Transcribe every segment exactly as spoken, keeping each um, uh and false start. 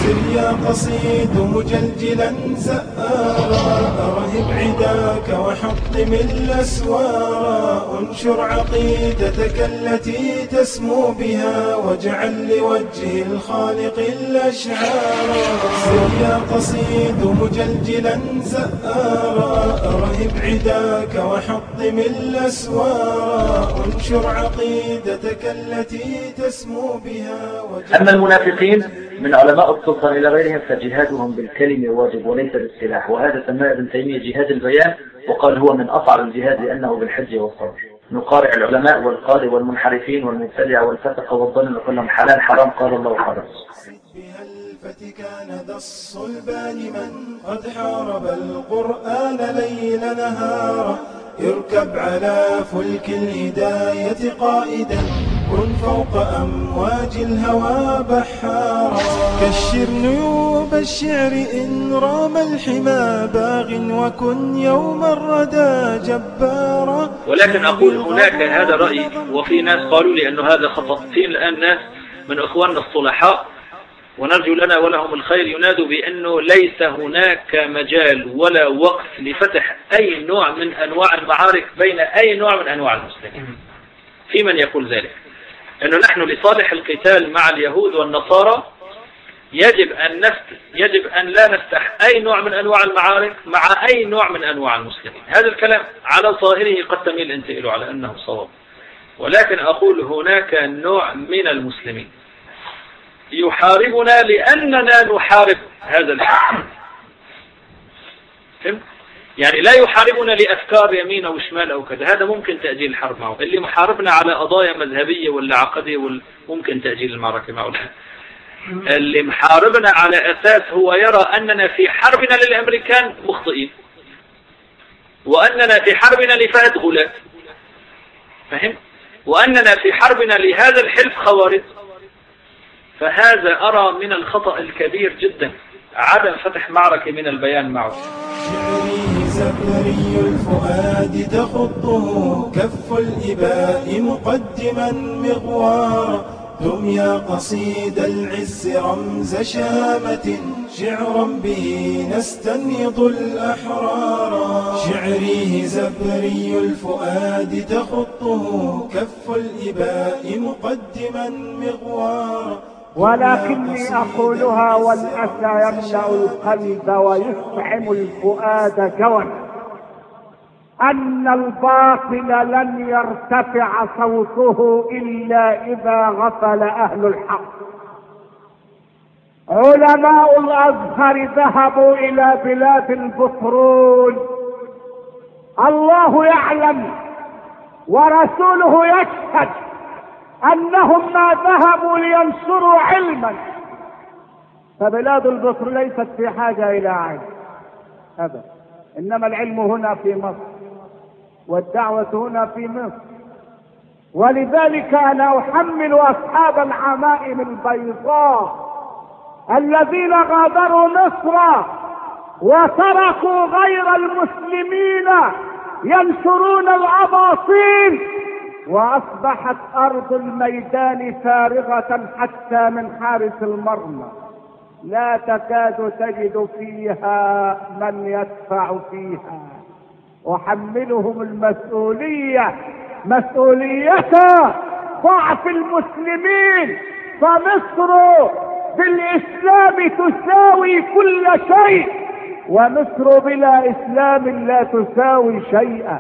سر يا قصيد مجلجلا زآرا أرهب عداك وحطم الأسوارا انشر عقيدتك التي تسمو بها واجعل لوجه الخالق الأشعارا سر يا قصيد مجلجلا زآرا أرهب عداك وحطم الأسوارا انشر عقيدتك التي تسمو بها. أما المنافقين من علماء السلطان إلى غيرهم فجهادهم بالكلمة واجب وليس بالسلاح، وهذا سماه ابن تيمية جهاد البيان، وقال هو من أصعب الجهاد لأنه بالحج والصبر. نقارع العلماء والقادة والمنحرفين والمبتدع والفسق والظن كلهم حلال حرام قال الله حرام. كان ذا الصلبان من قد حارب القرآن ليل نهارا اركب على فلك الهداية قائدا كن فوق أمواج الهوى بحارا كشر نيوب الشعر إن رام الحمى باغ وكن يوم الردى جبارا. ولكن أقول هناك هذا رأيي، وفي ناس قالوا لي أنه هذا خطأ. في الآن ناس من أخواننا الصلحاء ونرجو لنا ولهم الخير ينادوا بأنه ليس هناك مجال ولا وقت لفتح أي نوع من أنواع المعارك بين أي نوع من أنواع المسلمين. في من يقول ذلك أنه نحن لصالح القتال مع اليهود والنصارى يجب أن نفت يجب أن لا نفتح أي نوع من أنواع المعارك مع أي نوع من أنواع المسلمين. هذا الكلام على ظاهره قد تميل أنت إليه على أنه صواب، ولكن أقول هناك نوع من المسلمين يحاربنا لأننا نحارب هذا الحق. فهمت؟ يعني لا يحاربنا لأفكار يمين أو شمال أو كذا، هذا ممكن تأجيل الحرب معه. اللي محاربنا على قضايا مذهبية ولا عقدية ممكن تأجيل المعركة معه. اللي محاربنا على أساس هو يرى أننا في حربنا للأمريكان مخطئين وأننا في حربنا لفهد غلات، فهم؟ وأننا في حربنا لهذا الحلف خوارج. فهذا أرى من الخطأ الكبير جدا عدم فتح معركة من البيان معه. شعري زبري الفؤاد تخطه كف الإباء مقدما مغوارا دم يا قصيد العز رمز شامة شعرا به نستنيض الأحرار شعري زبري الفؤاد تخطه كف الإباء مقدما مغوارا ولكني أقولها والأسى يملأ القلب ويسعم الفؤاد جوعا أن الباطل لن يرتفع صوته إلا إذا غفل أهل الحق. علماء الأزهر ذهبوا إلى بلاد البترول، الله يعلم ورسوله يشهد أنهم ما ذهبوا لينشروا علما، فبلاد البترول ليست في حاجة إلى علم أبدا، إنما العلم هنا في مصر والدعوة هنا في مصر. ولذلك أنا أحمل أصحاب العمائم البيضاء الذين غادروا مصر وتركوا غير المسلمين ينشرون الأباطيل، وأصبحت أرض الميدان فارغة حتى من حارس المرمى، لا تكاد تجد فيها من يدفع فيها. أحملهم المسؤولية، مسؤولية ضعف المسلمين، فمصر بالإسلام تساوي كل شيء، ومصر بلا إسلام لا تساوي شيئا.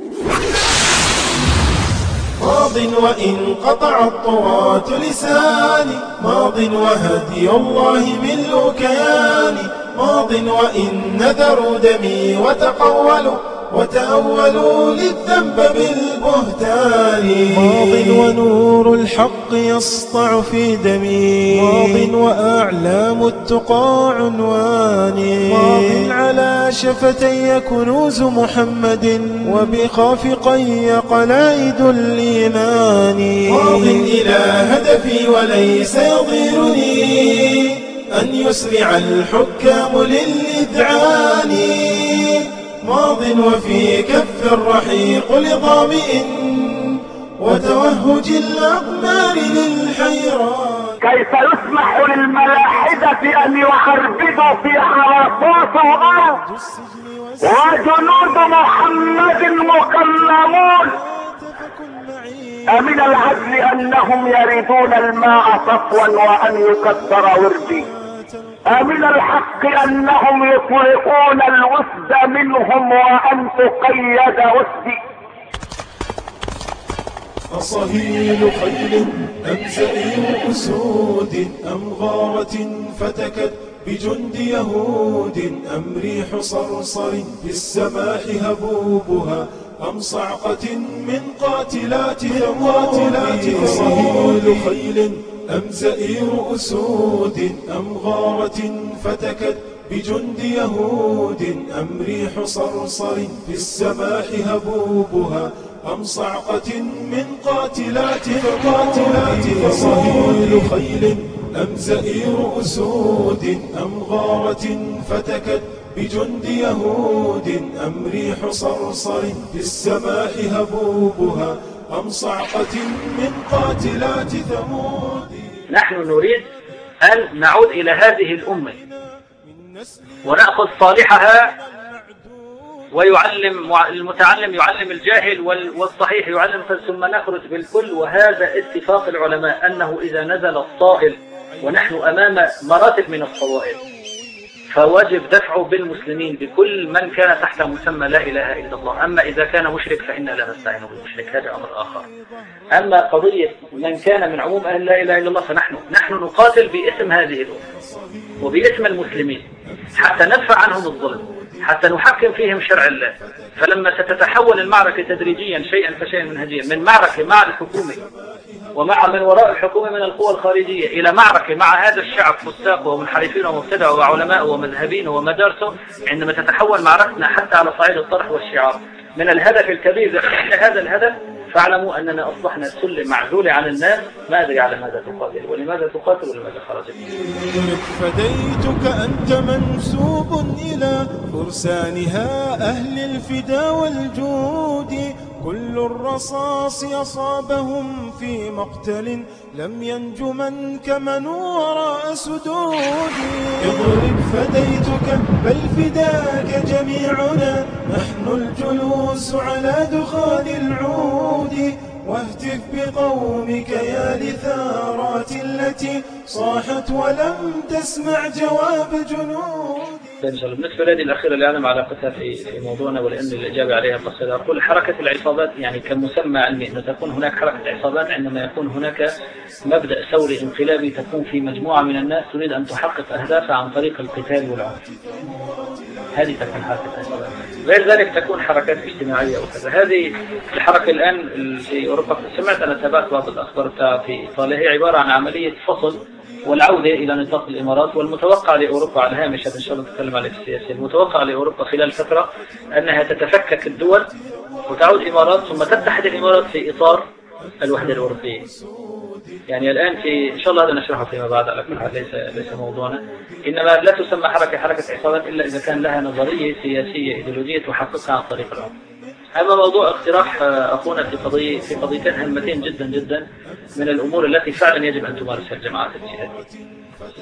ماض وإن قطع الطغاة لساني، ماض وهدي الله ملء كياني، ماض وإن نذروا دمي وتقولوا وتأولوا للذنب بالبهتان، ماض ونور الحق يسطع في دمي، ماض وأعلام التقى عنواني، ماض على شفتي كنوز محمد وبخافقي قلائد الإيمان، ماض إلى هدفي وليس يضيرني أن يسرع الحكام للإذعان، ماض وفي كف الرحيق لظامئ وتوهج الأقمار للحيران. كيف يسمح للملاحدة العباد ان يعربدوا في عرصات الارض، وجنود محمد مكلمون. أمن العدل انهم يريدون الماء صفوا وان يكدر وردي. أمن الحق انهم يطلقون الوسد منهم وان تقيد وسدي. أصهيل خيل أم زئير أسود أم غارة فتكت بجند يهود أم ريح صرصر في السماء هبوبها أم صعقة من قاتلات قاتلات. أصهيل خيل أم زئير أسود أم غارة فتكت بجند يهود أم ريح صرصر في السماء هبوبها أم صعقة من قاتلات قاتلات. أصهيل خيل أم زئير أسود أم غارة فتكت بجند يهود أم ريح صرصر في السماء هبوبها أم صعقة من قاتلات ثمود. نحن نريد أن نعود إلى هذه الأمة ونأخذ صالحها، ويعلم المتعلم يعلم الجاهل والصحيح يعلم، ثم نخرج بالكل. وهذا اتفاق العلماء أنه إذا نزل الصائل ونحن أمام مراتب من الصوائل فواجب دفعه بالمسلمين بكل من كان تحت مسمى لا إله إلا الله. أما إذا كان مشرك فإنا لا نستعين بالمشرك، هذا أمر آخر. أما قضية من كان من عموم أهل لا إله إلا الله فنحن نحن نقاتل باسم هذه الأمة وباسم المسلمين حتى ندفع عنهم الظلم، حتى نحكم فيهم شرع الله. فلما ستتحول المعركة تدريجيا شيئا فشيئا منهجيا من معركة مع الحكومة ومع من وراء الحكومة من القوى الخارجية إلى معركة مع هذا الشعب فساق ومنحرفين ومبتدع وعلماء ومذهبين ومدارسه، عندما تتحول معركتنا حتى على صعيد الطرح والشعار من الهدف الكبير إلى هذا الهدف، فاعلموا أننا أصبحنا سلم معزولة عن الناس. ما أدري على ماذا تقاتل ولماذا تقاتل ولماذا خرجت. فديتك أنت منسوب إلى فرسانها أهل الفدا والجود، كل الرصاص أصابهم في مقتل لم ينج من كمن وراء سدود. اضرب فديتك بل فداك جميعنا، نحن الجلوس على دخان العود، واهتف بقومك يا لثارات التي صاحت ولم تسمع جواب جنود. بالنسبة لهذه الأخيرة اللي أعلم علاقتها في في موضوعنا ولأن الإجابة عليها قصيرة، أقول حركة العصابات يعني كمسمى علمي أن تكون هناك حركة عصابات عندما يكون هناك مبدأ ثوري انقلابي تكون في مجموعة من الناس تريد أن تحقق أهدافها عن طريق القتال والعنف. هذه تكون حركة عصابات. غير ذلك تكون حركات اجتماعية وكذا. هذه الحركة الآن في أوروبا سمعت أنا تابعت بعض الأخبار في إيطاليا، هي عبارة عن عملية فصل والعودة إلى نطاق الإمارات. والمتوقع لأوروبا على الهامش، هذا إن شاء الله نتكلم عليه في السياسة، المتوقع لأوروبا خلال فترة أنها تتفكك الدول وتعود الإمارات ثم تتحد الإمارات في إطار الوحدة الأوروبية. يعني الآن في إن شاء الله هذا نشرحه فيما بعد على كل حال، ليس ليس موضوعنا. إنما لا تسمى حركة حركة عصابات إلا إذا كان لها نظرية سياسية إيديولوجية تحققها عن طريق العنف. أما موضوع اقتراح أخونا في قضية في قضيتين هامتين جدا جدا من الأمور التي فعلا يجب أن تمارسها الجماعات الجهادية.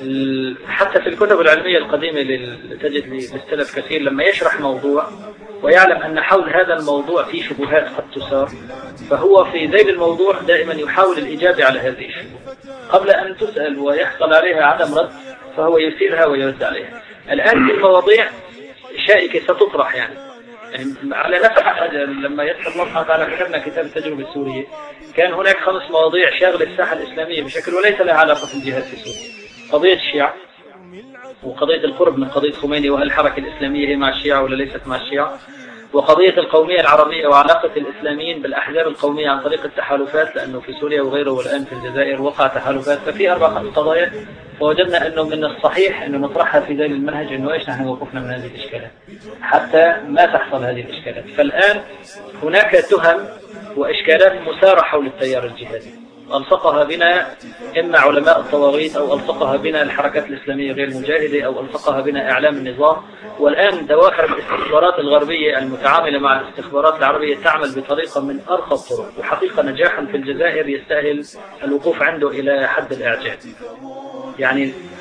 حتى في الكتب العلمية القديمة تجد للسلف كثير لما يشرح موضوع ويعلم أن حول هذا الموضوع فيه شبهات قد تثار، فهو في ذيل الموضوع دائما يحاول الإجابة على هذه الشبهات قبل أن تسأل ويحصل عليها عدم رد، فهو يثيرها ويرد عليها. الآن في المواضيع شائكة ستطرح يعني يعني على نفس لما يذكر الله سبحانه وتعالى كتبنا كتاب التجربة السورية، كان هناك خمس مواضيع شاغلة الساحة الإسلامية بشكل وليس لها علاقة بالجهاد في سوريا. قضية الشيعة، وقضية القرب من قضية خميني وهل الحركة الإسلامية هي مع الشيعة ولا ليست مع الشيعة، وقضية القومية العربية وعلاقة الإسلاميين بالأحزاب القومية عن طريق التحالفات، لأنه في سوريا وغيره والآن في الجزائر وقع تحالفات. ففي أربع خمس قضايا، ووجدنا أنه من الصحيح أنه نطرحها في ذيل المنهج أنه إيش نحن موقفنا من هذه الإشكالات حتى ما تحصل هذه الإشكالات. فالآن هناك تهم وإشكالات مثارة حول التيار الجهادي، ألصقها بنا إما علماء الطواغيت أو ألصقها بنا الحركات الإسلامية غير المجاهدة أو ألصقها بنا إعلام النظام. والآن دوافع الاستخبارات الغربية المتعاملة مع الاستخبارات العربية تعمل بطريقة من أرقى الطرق، وحقيقة نجاحا في الجزائر يستاهل الوقوف عنده إلى حد الإعجاب. يعني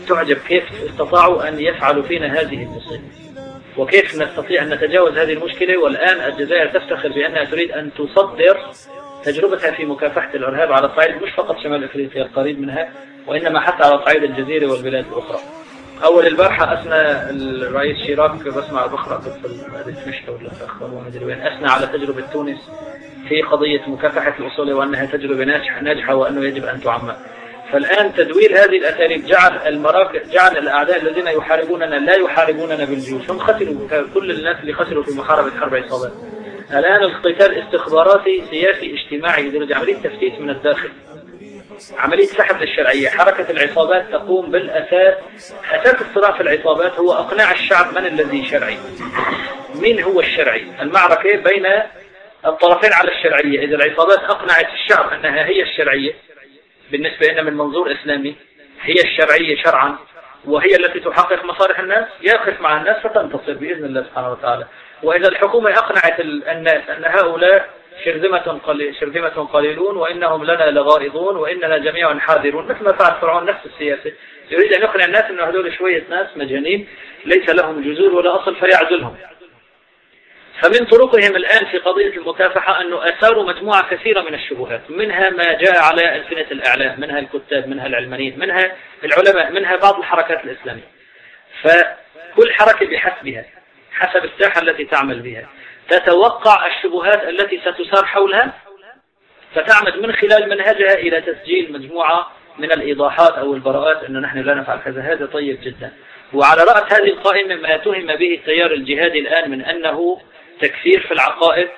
تعجب كيف استطاعوا أن يفعلوا فينا هذه المصيبة، وكيف نستطيع أن نتجاوز هذه المشكلة. والآن الجزائر تفتخر بأنها تريد أن تصدر تجربتها في مكافحة الإرهاب على صعيد مش فقط شمال أفريقيا القريب منها، وإنما حتى على صعيد الجزيرة والبلاد الأخرى. أول البارحة أثنى الرئيس شيراك، بسمع بقرأ في المشهد ولا في وين، أثنى على تجربة تونس في قضية مكافحة الأصول وأنها تجربة ناجحة وأنه يجب أن تعمم. فالآن تدوير هذه الأساليب جعل المراكز، جعل الأعداء الذين يحاربوننا لا يحاربوننا بالجيوش، هم خسروا كل الناس اللي خسروا في محاربة حرب عصابات. الآن القتال استخباراتي سياسي اجتماعي بدرجة عملية تفتيت من الداخل، عملية سحب للشرعية. حركة العصابات تقوم بالأساس، أساس الصراع في العصابات هو إقناع الشعب من الذي شرعي، من هو الشرعي. المعركة بين الطرفين على الشرعية. إذا العصابات أقنعت الشعب أنها هي الشرعية بالنسبة لنا من منظور إسلامي، هي الشرعية شرعا وهي التي تحقق مصالح الناس، يقف مع الناس فتنتصر بإذن الله سبحانه وتعالى. وإذا الحكومة أقنعت الناس أن هؤلاء شرذمة قليل شرذمة قليلون وإنهم لنا لغائظون وإننا جميعا حاذرون، مثل ما فعل فرعون نفس السياسة، يريد أن يقنع الناس أن هذول شوية ناس مجانين ليس لهم جذور ولا أصل فيعزلهم. فمن طرقهم الآن في قضية المكافحة أنه أثاروا مجموعة كثيرة من الشبهات، منها ما جاء على ألسنة الإعلام، منها الكتاب، منها العلمانيين، منها العلماء، منها بعض الحركات الإسلامية. فكل حركة بحسبها حسب الساحة التي تعمل بها تتوقع الشبهات التي ستثار حولها، فتعمد من خلال منهجها إلى تسجيل مجموعة من الإيضاحات أو البراءات أنه نحن لا نفعل كذا. هذا طيب جدا. وعلى رأس هذه القائمة ما تهم به التيار الجهادي الآن من أنه تكفير في العقائد،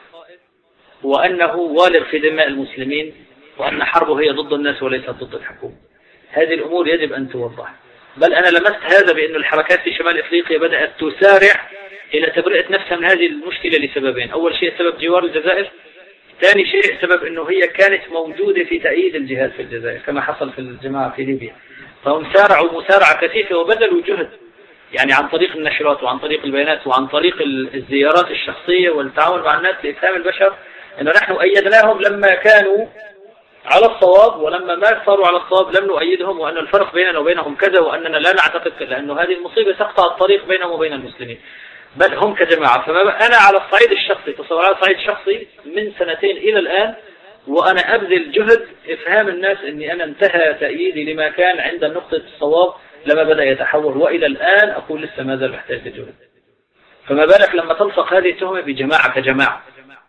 وأنه والغ في دماء المسلمين، وأن حربه هي ضد الناس وليست ضد الحكومة. هذه الأمور يجب أن توضح. بل أنا لمست هذا بأن الحركات في شمال إفريقيا بدأت تسارع إلى تبرئة نفسها من هذه المشكلة لسببين. أول شيء سبب جوار الجزائر، ثاني شيء سبب أنه هي كانت موجودة في تأييد الجهاد في الجزائر كما حصل في الجماعة في ليبيا. فهم سارعوا مسارعة كثيفة وبذلوا جهد، يعني عن طريق النشرات وعن طريق البيانات وعن طريق الزيارات الشخصية والتعامل مع الناس لإفهام البشر أنه نحن أيدناهم لما كانوا على الصواب، ولما ما صاروا على الصواب لم نؤيدهم، وأن الفرق بيننا وبينهم كذا، وأننا لا نعتقد لأنه هذه المصيبة تقطع الطريق بينهم وبين المسلمين، بل هم كجماعة. فما أنا على الصعيد الشخصي، تصور على الصعيد الشخصي من سنتين إلى الآن وأنا أبذل جهد إفهام الناس أني أنا انتهى تأييدي لما كان عند نقطة الصواب لما بدأ يتحول، وإلى الآن أقول لسه ما زال محتاج جهد. فما بالك لما تلصق هذه التهمة بجماعة كجماعة.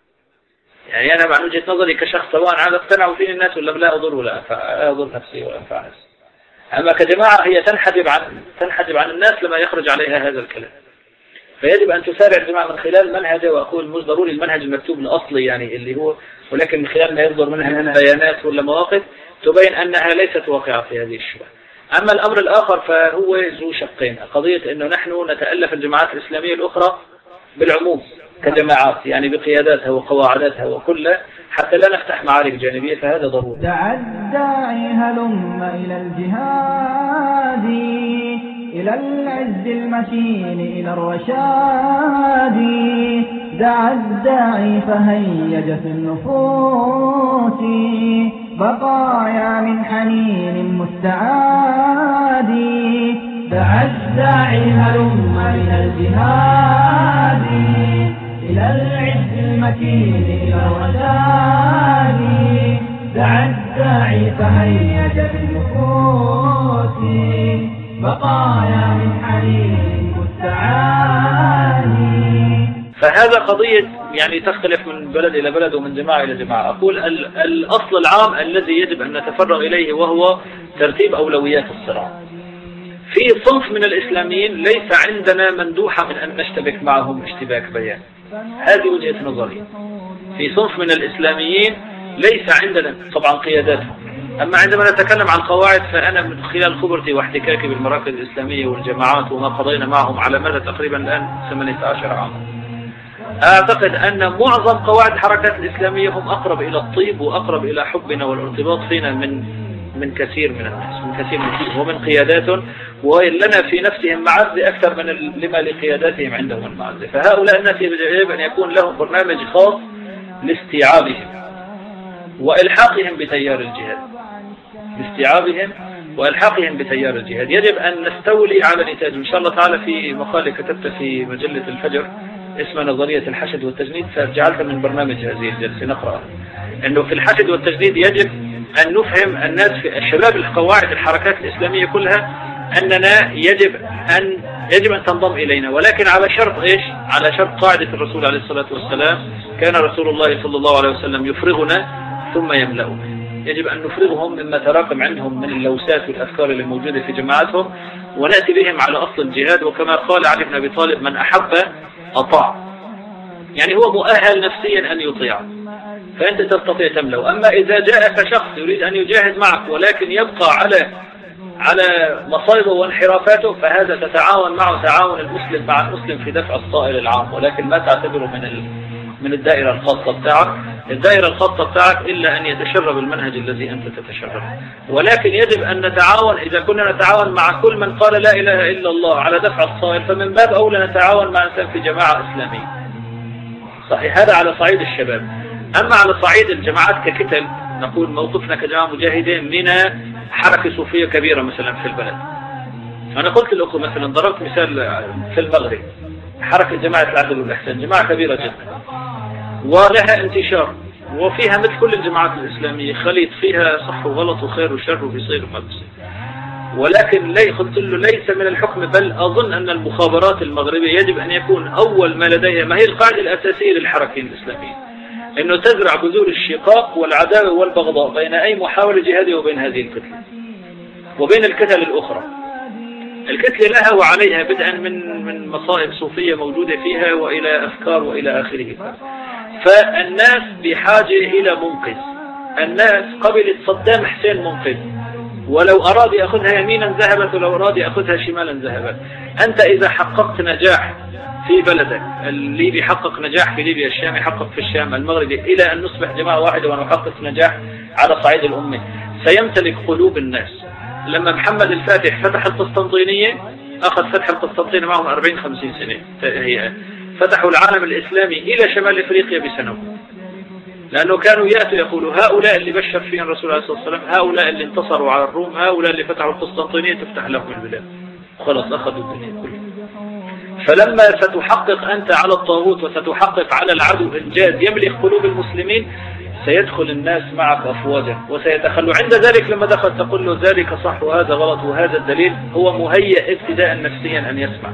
يعني أنا مع وجهة نظري كشخص سواء على اقتنعوا فيه الناس ولا لا أضر ولا أضر نفسي ولا أنفع نفسي، أما كجماعة هي تنحجب عن تنحجب عن الناس لما يخرج عليها هذا الكلام. فيجب أن تسارع الجماعة من خلال منهجه، وأقول مش ضروري المنهج المكتوب الأصلي يعني اللي هو، ولكن من خلال ما يصدر منها بيانات ولا مواقف تبين أنها ليست واقعة في هذه الشبهة. أما الأمر الآخر فهو ذو شقين، قضية أنه نحن نتألف الجماعات الإسلامية الأخرى بالعموم كجماعات، يعني بقياداتها وقواعداتها وكلها، حتى لا نفتح معارك جانبية، فهذا ضروري. دعا الداعي هلم إلى الجهاد، إلى العز المتين، إلى الرشاد. دعا الداعي فهيج في النفوس بقايا من حنين مستعاد. دعا الداعي هلم إلى الجهاد، إلى العز المتين، إلى الرشاد. دعا الداعي فهيج في النفوس بقايا من حنين مستعاد. فهذا قضية يعني تختلف من بلد إلى بلد ومن جماعة إلى جماعة. أقول الأصل العام الذي يجب أن نتفرغ إليه وهو ترتيب أولويات الصراع. في صنف من الإسلاميين ليس عندنا مندوحة من أن نشتبك معهم اشتباك بيان، هذه وجهة نظري. في صنف من الإسلاميين ليس عندنا طبعا قياداتهم، أما عندما نتكلم عن قواعد فأنا من خلال خبرتي واحتكاكي بالمراكز الإسلامية والجماعات وما قضينا معهم على مدى تقريبا الآن ثمانية عشر عاما، أعتقد أن معظم قواعد الحركات الإسلامية هم أقرب إلى الطيب وأقرب إلى حبنا والارتباط فينا من من كثير من الناس، من كثير من ومن قياداتهم، ولنا في نفسهم معزة أكثر من لما لقياداتهم عندهم المعزة. فهؤلاء الناس يجب أن يكون لهم برنامج خاص لاستيعابهم وإلحاقهم بتيار الجهاد. باستيعابهم وإلحاقهم بتيار الجهاد. يجب أن نستولي على نتاج. إن شاء الله تعالى في مقالة كتبت في مجلة الفجر اسمها نظرية الحشد والتجنيد، فجعلت من برنامج هذه الجلسة نقرأ أنه في الحشد والتجنيد يجب أن نفهم الناس في الشباب القواعد الحركات الإسلامية كلها أننا يجب أن يجب أن تنضم إلينا، ولكن على شرط إيش؟ على شرط قاعدة الرسول عليه الصلاة والسلام: كان رسول الله صلى الله عليه وسلم يفرغنا ثم يملأنا. يجب أن نفرغهم مما تراكم عندهم من اللوسات والأفكار اللي موجودة في جماعتهم، ونأتي بهم على أصل الجهاد. وكما قال علي بن أبي طالب: من أحب أطاع، يعني هو مؤهل نفسيا أن يطيع، فأنت تستطيع تملأ. أما إذا جاءك شخص يريد أن يجاهد معك ولكن يبقى على على مصائبه وانحرافاته، فهذا تتعاون معه تعاون المسلم مع المسلم في دفع الصائل العام، ولكن ما تعتبره من ال... من الدائرة الخاصة بتاعك. الدائرة الخاصة بتاعك إلا أن يتشرب المنهج الذي أنت تتشرب. ولكن يجب أن نتعاون. إذا كنا نتعاون مع كل من قال لا إله إلا الله على دفع الصائل، فمن باب أولى نتعاون مع إنسان في جماعة إسلامية. صحيح، هذا على صعيد الشباب. أما على صعيد الجماعات ككتل، نقول موقفنا كجماعة مجاهدين من حركة صوفية كبيرة مثلا في البلد. أنا قلت لكم مثلا، ضربت مثال في المغرب، حركة جماعة العدل والإحسان، جماعة كبيرة جدا ولها انتشار، وفيها مثل كل الجماعات الإسلامية خليط فيها صح وغلط وخير وشر وبيصير ومبصر. ولكن لي قلت له ليس من الحكم، بل أظن أن المخابرات المغربية يجب أن يكون أول ما لديها، ما هي القاعدة الأساسية للحركة الإسلامية، أنه تزرع بذور الشقاق والعداوة والبغضاء بين أي محاولة جهادية وبين هذه الكتلة وبين الكتل الأخرى. الكتلة لها وعليها، بدءا من من مصائب صوفية موجودة فيها وإلى أفكار وإلى آخره. فالناس بحاجة إلى منقذ. الناس قبلت صدام حسين منقذ، ولو أراد يأخذها يمينا ذهبت، ولو أراد يأخذها شمالا ذهبت. أنت إذا حققت نجاح في بلدك، الليبي حقق نجاح في ليبيا، الشامي حقق في الشام، المغربي، إلى أن نصبح جماعة واحدة ونحقق نجاح على صعيد الأمة، سيمتلك قلوب الناس. لما محمد الفاتح فتح القسطنطينية، أخذ فتح القسطنطينية معهم أربعين خمسين سنة، هي فتحوا العالم الإسلامي إلى شمال إفريقيا بسنة، لأنه كانوا يأتوا يقولوا هؤلاء اللي بشر فيهم الرسول عليه الصلاة والسلام، هؤلاء اللي انتصروا على الروم، هؤلاء اللي فتحوا القسطنطينية تفتح لهم البلاد. خلاص أخذوا الدنيا كلها. فلما ستحقق أنت على الطاغوت وستحقق على العدو إنجاز يملك قلوب المسلمين، سيدخل الناس معك أفواجا وسيتخلوا. عند ذلك لما دخل تقول له ذلك صح وهذا غلط وهذا الدليل، هو مهيئ ابتداء نفسيا أن يسمع.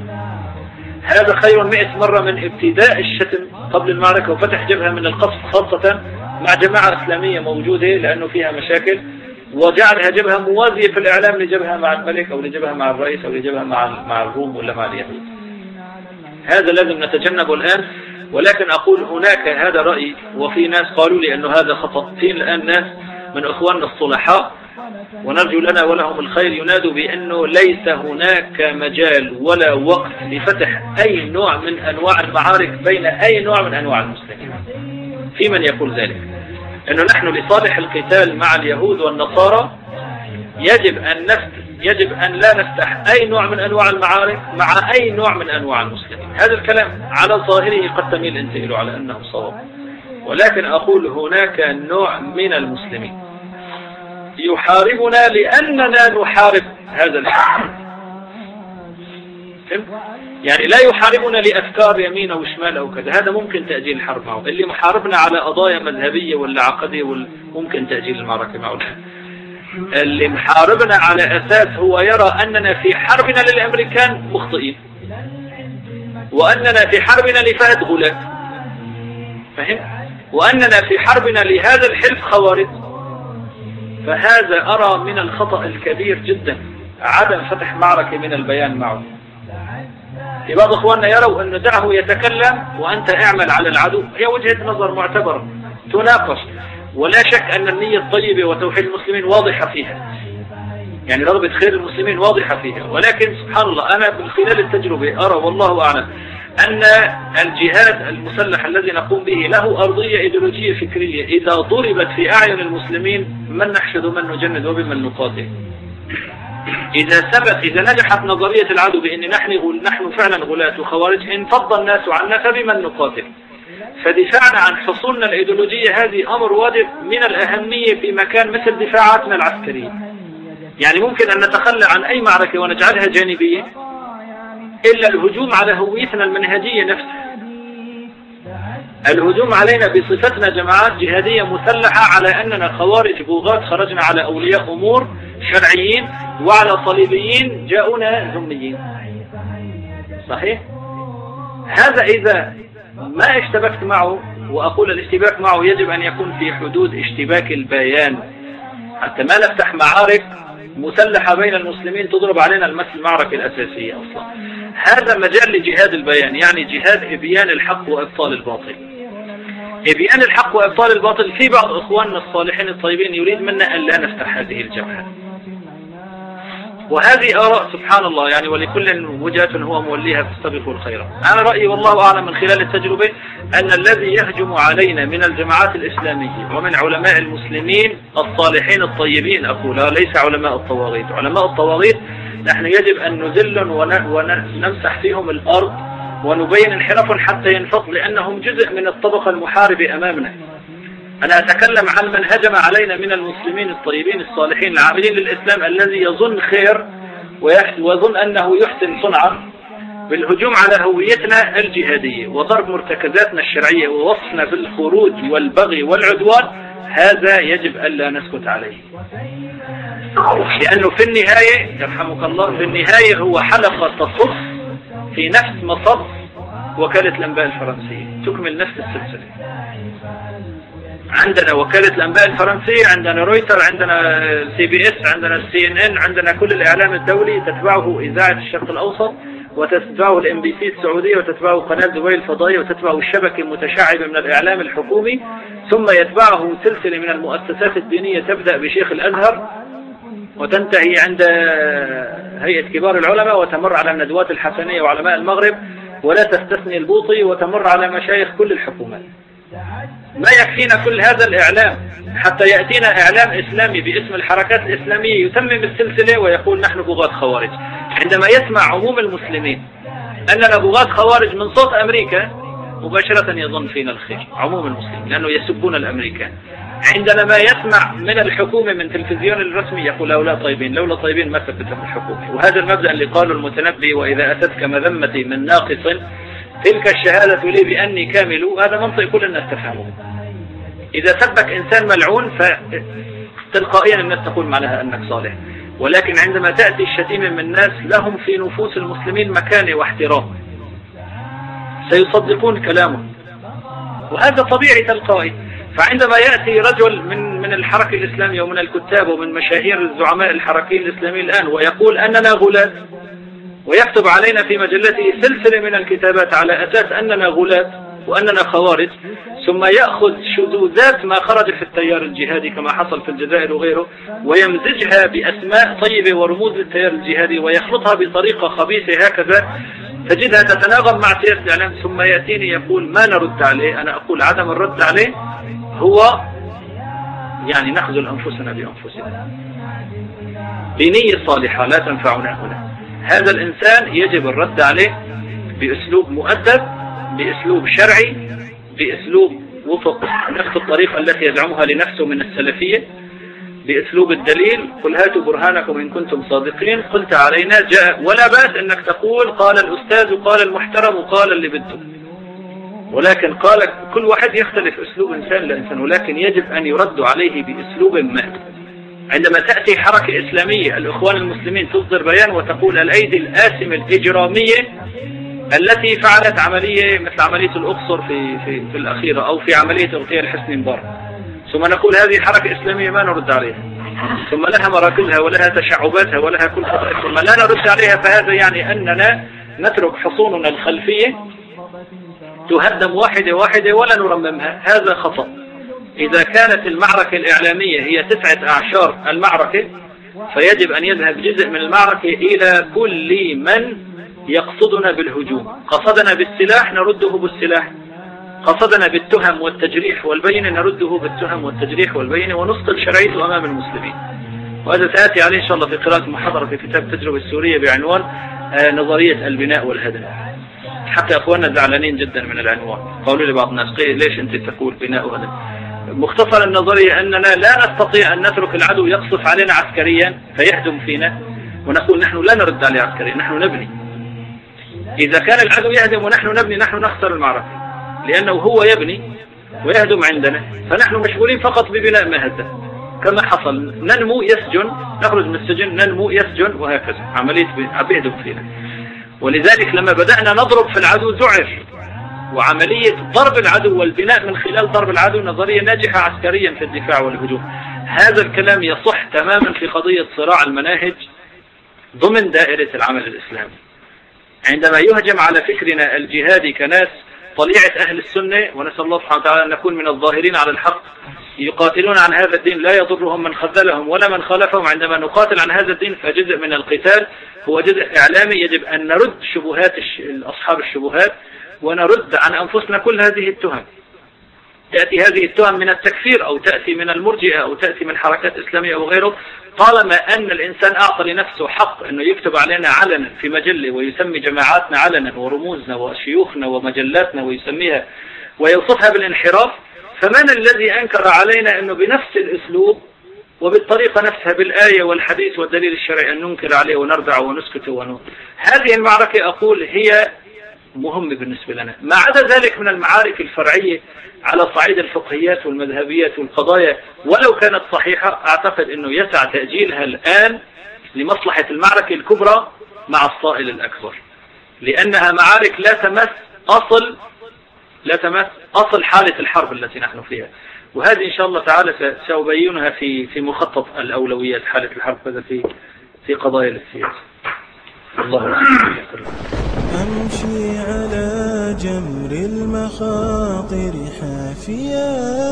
هذا خير مئة مرة من ابتداء الشتم قبل المعركة وفتح جبهة من القصف، خاصة مع جماعة إسلامية موجودة لأنه فيها مشاكل، وجعلها جبهة موازية في الإعلام لجبهة مع الملك أو لجبهة مع الرئيس أو لجبهة مع مع الروم ولا مع اليهود. هذا لازم نتجنبه الآن. ولكن أقول هناك هذا رأي، وفي ناس قالوا لي أنه هذا خطأ. في الآن ناس من إخواننا الصلحاء ونرجو لنا ولهم الخير ينادوا بأنه ليس هناك مجال ولا وقت لفتح أي نوع من أنواع المعارك بين أي نوع من أنواع المسلمين. في من يقول ذلك، أنه نحن لصالح القتال مع اليهود والنصارى يجب أن نفتح يجب أن لا نفتح أي نوع من أنواع المعارك مع أي نوع من أنواع المسلمين. هذا الكلام على ظاهره قد تميل أنت إليه على أنه صواب، ولكن أقول هناك نوع من المسلمين يحاربنا لأننا نحارب هذا الحرب. يعني لا يحاربنا لأفكار يمين أو شمال أو كذا، هذا ممكن تأجيل الحرب معه. اللي محاربنا على قضايا مذهبية ولا عقدية ممكن تأجيل المعركة معه. اللي محاربنا على أساس هو يرى أننا في حربنا للأمريكان مخطئين، وأننا في حربنا لفهد غلات، فهم؟ وأننا في حربنا لهذا الحلف خوارج. فهذا أرى من الخطأ الكبير جدا عدم فتح معركة من البيان معه. في بعض إخواننا يروا أن دعه يتكلم وأنت اعمل على العدو، هي وجهة نظر معتبرة تناقش، ولا شك أن النية الطيبة وتوحيد المسلمين واضحة فيها، يعني رغبة خير المسلمين واضحة فيها. ولكن سبحان الله أنا من خلال التجربة أرى والله أعلم أن الجهاد المسلح الذي نقوم به له أرضية إيديولوجية فكرية إذا ضربت في أعين المسلمين من نحشد ومن نجند وبمن نقاتل. إذا ثبت إذا نجحت نظرية العدو بأن نحن نحن فعلا غلاة وخوارج انفض الناس عنا فبمن نقاتل. فدفاعنا عن حصولنا الإيديولوجية هذه أمر واجب من الأهمية في مكان مثل دفاعاتنا العسكرية. يعني ممكن أن نتخلى عن أي معركة ونجعلها جانبية إلا الهجوم على هويتنا المنهجية نفسها. الهجوم علينا بصفتنا جماعات جهادية مسلحة على أننا خوارج بوغات خرجنا على أولياء أمور شرعيين وعلى صليبيين جاءونا ذميين. صحيح؟ هذا إذا ما اشتبكت معه، وأقول الاشتباك معه يجب أن يكون في حدود اشتباك البيان حتى ما نفتح معارك مسلحة بين المسلمين تضرب علينا المثل المعركة الأساسية أصلا. هذا مجال لجهاد البيان، يعني جهاد إبيان الحق وإبطال الباطل. إبيان الحق وإبطال الباطل في بعض إخواننا الصالحين الطيبين يريد منا أن لا نفتح هذه الجبهة، وهذه آراء سبحان الله يعني، ولكل وجهة هو موليها فاستبقوا الخيرات. أنا رأيي والله أعلم من خلال التجربة أن الذي يهجم علينا من الجماعات الإسلامية ومن علماء المسلمين الصالحين الطيبين، أقول ليس علماء الطواغيت. علماء الطواغيت نحن يجب أن نذل ونمسح فيهم الأرض ونبين انحرافهم حتى ينفض، لأنهم جزء من الطبقة المحاربة أمامنا. أنا أتكلم عن من هجم علينا من المسلمين الطيبين الصالحين العاملين للإسلام، الذي يظن خير ويظن أنه يحسن صنعا بالهجوم على هويتنا الجهادية وضرب مرتكزاتنا الشرعية ووصفنا بالخروج والبغي والعدوان. هذا يجب ألا نسكت عليه، لأنه في النهاية يرحمك الله، في النهاية هو حلقة تصف في نفس مصب وكالة الأنباء الفرنسية، تكمل نفس السلسلة. عندنا وكالة الأنباء الفرنسية، عندنا رويتر، عندنا سي بي اس، عندنا سي ان ان، عندنا كل الإعلام الدولي، تتبعه إذاعة الشرق الأوسط، وتتبعه الام بي سي السعودية، وتتبعه قناة دبي الفضائية، وتتبعه الشبكة المتشعبة من الإعلام الحكومي، ثم يتبعه سلسلة من المؤسسات الدينية تبدأ بشيخ الأزهر وتنتهي عند هيئة كبار العلماء، وتمر على الندوات الحسنية وعلماء المغرب، ولا تستثني البوطي، وتمر على مشايخ كل الحكومات. ما يكفينا كل هذا الإعلام حتى يأتينا إعلام إسلامي باسم الحركات الإسلامية يتمم السلسلة ويقول نحن بغاة خوارج. عندما يسمع عموم المسلمين أننا بغاة خوارج من صوت أمريكا مباشرة يظن فينا الخير، عموم المسلمين، لأنه يسبون الأمريكان. عندما ما يسمع من الحكومة من تلفزيون الرسمي يقول لولا طيبين، لولا طيبين ما ثبتهم الحكومة. وهذا المبدأ اللي قاله المتنبي: وإذا أتتك مذمتي من ناقص تلك الشهادة لي بأني كامل. هذا منطق كل الناس تفهمه. إذا سبك إنسان ملعون فتلقائيا الناس تقول معناها أنك صالح، ولكن عندما تأتي الشتيمة من ناس لهم في نفوس المسلمين مكانة واحترام سيصدقون كلامه، وهذا طبيعي تلقائي. فعندما يأتي رجل من من الحركة الإسلامية ومن الكتاب ومن مشاهير الزعماء الحركيين الإسلاميين الآن ويقول أننا غلاة، ويكتب علينا في مجلته سلسلة من الكتابات على أساس أننا غلاة وأننا خوارج، ثم يأخذ شذوذات ما خرج في التيار الجهادي كما حصل في الجزائر وغيره ويمزجها بأسماء طيبة ورموز للتيار الجهادي ويخلطها بطريقة خبيثة هكذا، تجدها تتناغم مع سياسة الإعلام، ثم يأتيني يقول ما نرد عليه. أنا أقول عدم الرد عليه هو يعني نخذل أنفسنا بأنفسنا بنية صالحة لا تنفعنا هنا. هذا الإنسان يجب الرد عليه بأسلوب مؤدب، بأسلوب شرعي، بأسلوب وفق نفس الطريقة التي يزعمها لنفسه من السلفية، بأسلوب الدليل: قل هاتوا برهانكم إن كنتم صادقين، قلت علينا جاء. ولا بأس أنك تقول قال الأستاذ وقال المحترم وقال اللي بده، ولكن قال كل واحد يختلف أسلوب إنسان لإنسان، ولكن يجب أن يرد عليه بأسلوب ما. عندما تأتي حركة إسلامية الإخوان المسلمين تصدر بيان وتقول الأيدي الآثمة الإجرامية التي فعلت عملية مثل عملية الأقصر في, في, في الأخيرة أو في عملية اغتيال حسني مبارك، ثم نقول هذه حركة إسلامية ما نرد عليها، ثم لها مراكزها ولها تشعباتها ولها كل خطأ، ثم لا نرد عليها، فهذا يعني أننا نترك حصوننا الخلفية تهدم واحدة واحدة ولا نرممها. هذا خطأ. إذا كانت المعركة الإعلامية هي تسعة أعشار المعركة، فيجب أن يذهب جزء من المعركة إلى كل من يقصدنا بالهجوم. قصدنا بالسلاح نرده بالسلاح، قصدنا بالتهم والتجريح والبينة نرده بالتهم والتجريح والبينة، ونسقط شرعيته أمام المسلمين. وهذا سآتي عليه إن شاء الله في قراءة محاضرة في كتاب التجربة السورية بعنوان نظرية البناء والهدم. حتى أخواننا زعلانين جدا من العنوان، قالوا لي بعض الناس ليش أنت تقول بناء وهدم؟ مختصر النظرية أننا لا نستطيع أن نترك العدو يقصف علينا عسكريا فيهدم فينا ونقول نحن لا نرد عليه عسكريا، نحن نبني. إذا كان العدو يهدم ونحن نبني نحن نخسر المعركة، لأنه هو يبني ويهدم عندنا، فنحن مشغولين فقط ببناء ما هدم. كما حصل ننمو يسجن، نخرج من السجن ننمو يسجن، وهكذا عملية بيهدم فينا. ولذلك لما بدأنا نضرب في العدو ذعر، وعملية ضرب العدو والبناء من خلال ضرب العدو نظرية ناجحة عسكريا في الدفاع والهجوم. هذا الكلام يصح تماما في قضية صراع المناهج ضمن دائرة العمل الإسلامي. عندما يهجم على فكرنا الجهادي كناس طليعة أهل السنة، ونسأل الله سبحانه وتعالى أن نكون من الظاهرين على الحق، يقاتلون عن هذا الدين لا يضرهم من خذلهم ولا من خالفهم. عندما نقاتل عن هذا الدين فجزء من القتال هو جزء إعلامي، يجب أن نرد شبهات أصحاب الشبهات ونرد عن أنفسنا كل هذه التهم. تأتي هذه التهم من التكفير أو تأتي من المرجئة أو تأتي من حركات إسلامية أو غيره، طالما أن الإنسان أعطى لنفسه حق أنه يكتب علينا علنا في مجلة ويسمي جماعاتنا علنا ورموزنا وشيوخنا ومجلاتنا ويسميها ويوصفها بالانحراف، فمن الذي أنكر علينا أنه بنفس الأسلوب وبالطريقة نفسها بالآية والحديث والدليل الشرعي أن ننكر عليه ونردع ونسكت ونو. هذه المعركة أقول هي مهمة بالنسبة لنا. ما عدا ذلك من المعارك الفرعية على صعيد الفقهيات والمذهبيات والقضايا ولو كانت صحيحة، أعتقد أنه يسعى تأجيلها الآن لمصلحة المعركة الكبرى مع الصائل الأكبر، لأنها معارك لا تمس أصل لا تمس أصل حالة الحرب التي نحن فيها. وهذه إن شاء الله تعالى سأبينها في في مخطط الأولويات حالة الحرب هذا في في قضايا السياسة. الله أمشي على جمر المخاطر حافيا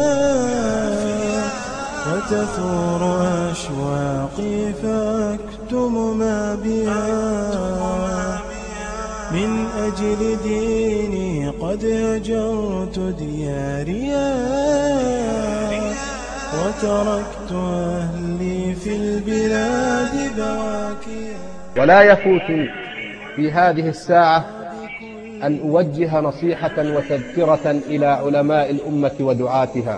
وتثور أشواقي فأكتم ما بها من أجل ديني قد هجرت دياريا وتركت أهلي في البلاد باكيا. ولا يفوت في هذه الساعة أن أوجه نصيحة وتذكرة إلى علماء الأمة ودعاتها،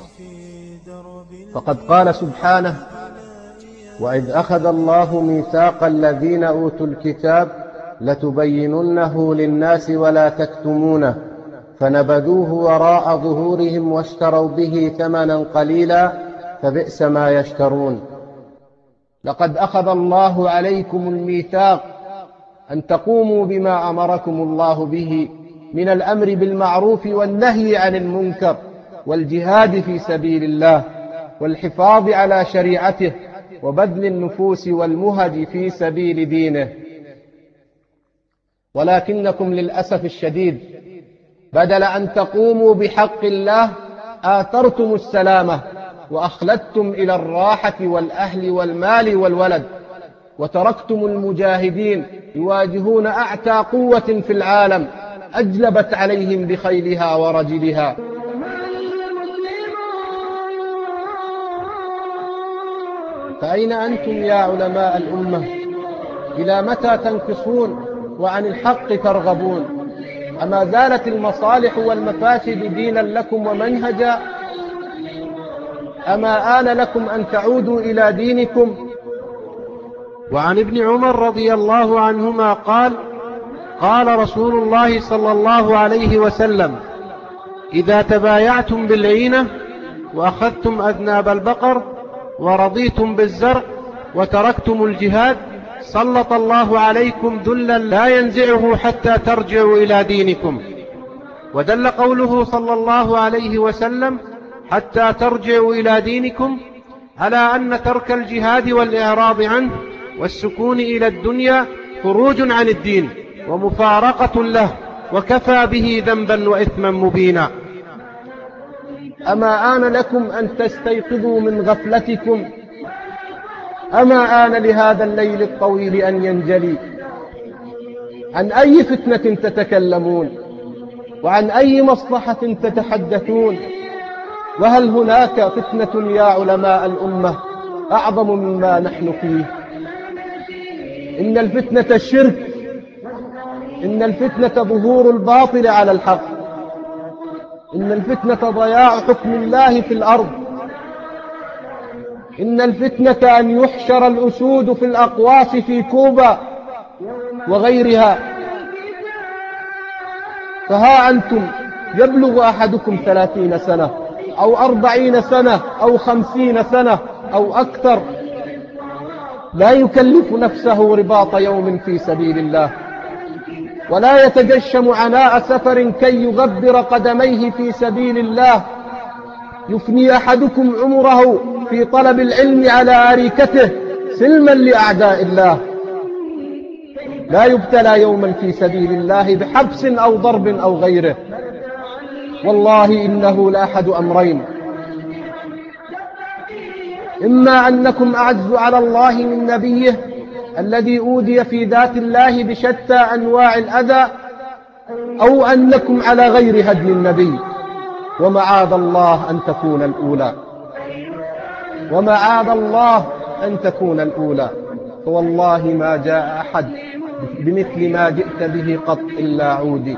فقد قال سبحانه: وإذ أخذ الله ميثاق الذين أوتوا الكتاب لتبيننه للناس ولا تكتمونه فنبذوه وراء ظهورهم واشتروا به ثمنا قليلا فبئس ما يشترون. لقد أخذ الله عليكم الميثاق أن تقوموا بما أمركم الله به من الأمر بالمعروف والنهي عن المنكر والجهاد في سبيل الله والحفاظ على شريعته وبذل النفوس والمهج في سبيل دينه. ولكنكم للأسف الشديد بدل أن تقوموا بحق الله آثرتم السلامة وأخلدتم إلى الراحة والأهل والمال والولد، وتركتم المجاهدين يواجهون أعتى قوة في العالم أجلبت عليهم بخيلها ورجلها. فأين أنتم يا علماء الأمة؟ إلى متى تنكصون وعن الحق ترغبون؟ أما زالت المصالح والمفاسد دينا لكم ومنهجا؟ أما آن لكم أن تعودوا إلى دينكم؟ وعن ابن عمر رضي الله عنهما قال: قال رسول الله صلى الله عليه وسلم: إذا تبايعتم بالعينة وأخذتم أذناب البقر ورضيتم بالزرع وتركتم الجهاد سلط الله عليكم ذلا لا ينزعه حتى ترجعوا إلى دينكم. ودل قوله صلى الله عليه وسلم حتى ترجعوا إلى دينكم على أن ترك الجهاد والإعراض عنه والسكون إلى الدنيا خروج عن الدين ومفارقة له، وكفى به ذنبا وإثما مبينا. أما آن لكم أن تستيقظوا من غفلتكم؟ أما آن لهذا الليل الطويل أن ينجلي؟ عن أي فتنة تتكلمون؟ وعن أي مصلحة تتحدثون؟ وهل هناك فتنة يا علماء الأمة أعظم مما نحن فيه؟ إن الفتنة الشرك، إن الفتنة ظهور الباطل على الحق. إن الفتنة ضياع حكم الله في الأرض. إن الفتنة أن يحشر الأسود في الأقواس في كوبا وغيرها. فها أنتم يبلغ أحدكم ثلاثين سنة أو أربعين سنة أو خمسين سنة أو أكثر، لا يكلف نفسه رباط يوم في سبيل الله، ولا يتجشم عناء سفر كي يغبر قدميه في سبيل الله. يفني أحدكم عمره في طلب العلم على أريكته سلما لأعداء الله، لا يبتلى يوما في سبيل الله بحبس أو ضرب أو غيره. والله إنه لأحد أمرين: إما أنكم أعز على الله من نبيه الذي أودي في ذات الله بشتى أنواع الأذى، أو أنكم على غير هدي النبي، ومعاذ الله أن تكون الأولى، ومعاذ الله أن تكون الأولى. فوالله ما جاء أحد بمثل ما جئت به قط إلا عودي.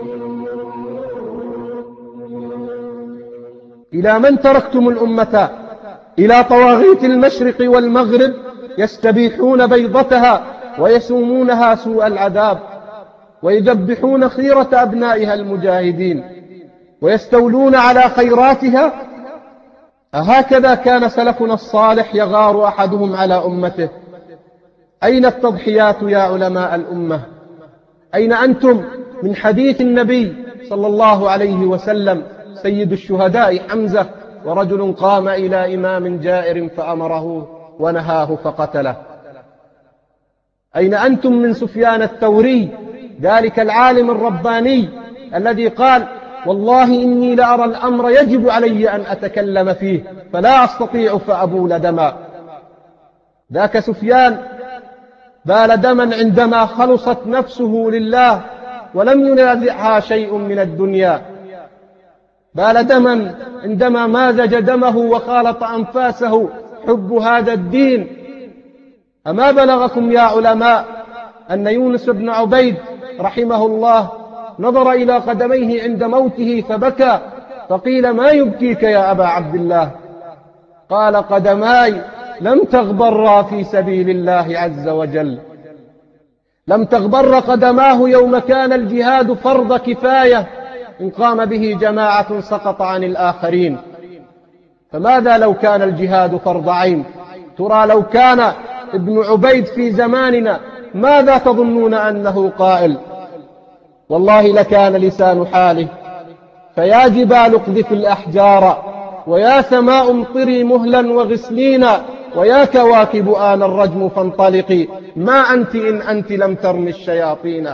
إلى من تركتم الأمة؟ إلى طواغيت المشرق والمغرب يستبيحون بيضتها ويسومونها سوء العذاب، ويذبحون خيرة أبنائها المجاهدين، ويستولون على خيراتها. أهكذا كان سلفنا الصالح يغار أحدهم على أمته؟ أين التضحيات يا علماء الأمة؟ أين أنتم من حديث النبي صلى الله عليه وسلم سيد الشهداء حمزة: ورجل قام إلى إمام جائر فأمره ونهاه فقتله؟ أين أنتم من سفيان الثوري ذلك العالم الرباني الذي قال: والله إني لأرى الأمر يجب علي أن أتكلم فيه فلا أستطيع فأبول دما؟ ذاك سفيان بال دما عندما خلصت نفسه لله ولم ينازعها شيء من الدنيا، بال دما عندما مازج دمه وخالط أنفاسه حب هذا الدين. أما بلغكم يا علماء أن يونس بن عبيد رحمه الله نظر إلى قدميه عند موته فبكى، فقيل: ما يبكيك يا أبا عبد الله؟ قال: قدماي لم تغبرا في سبيل الله عز وجل. لم تغبر قدماه يوم كان الجهاد فرض كفاية، إن قام به جماعة سقط عن الآخرين. فماذا لو كان الجهاد فرض عين؟ ترى لو كان ابن عبيد في زماننا ماذا تظنون أنه قائل؟ والله لكان لسان حاله: فيا جبال اقذف الأحجار، ويا سماء امطري مهلا وغسلينا، ويا كواكب آن الرجم فانطلقي، ما أنت إن أنت لم ترمي الشياطين.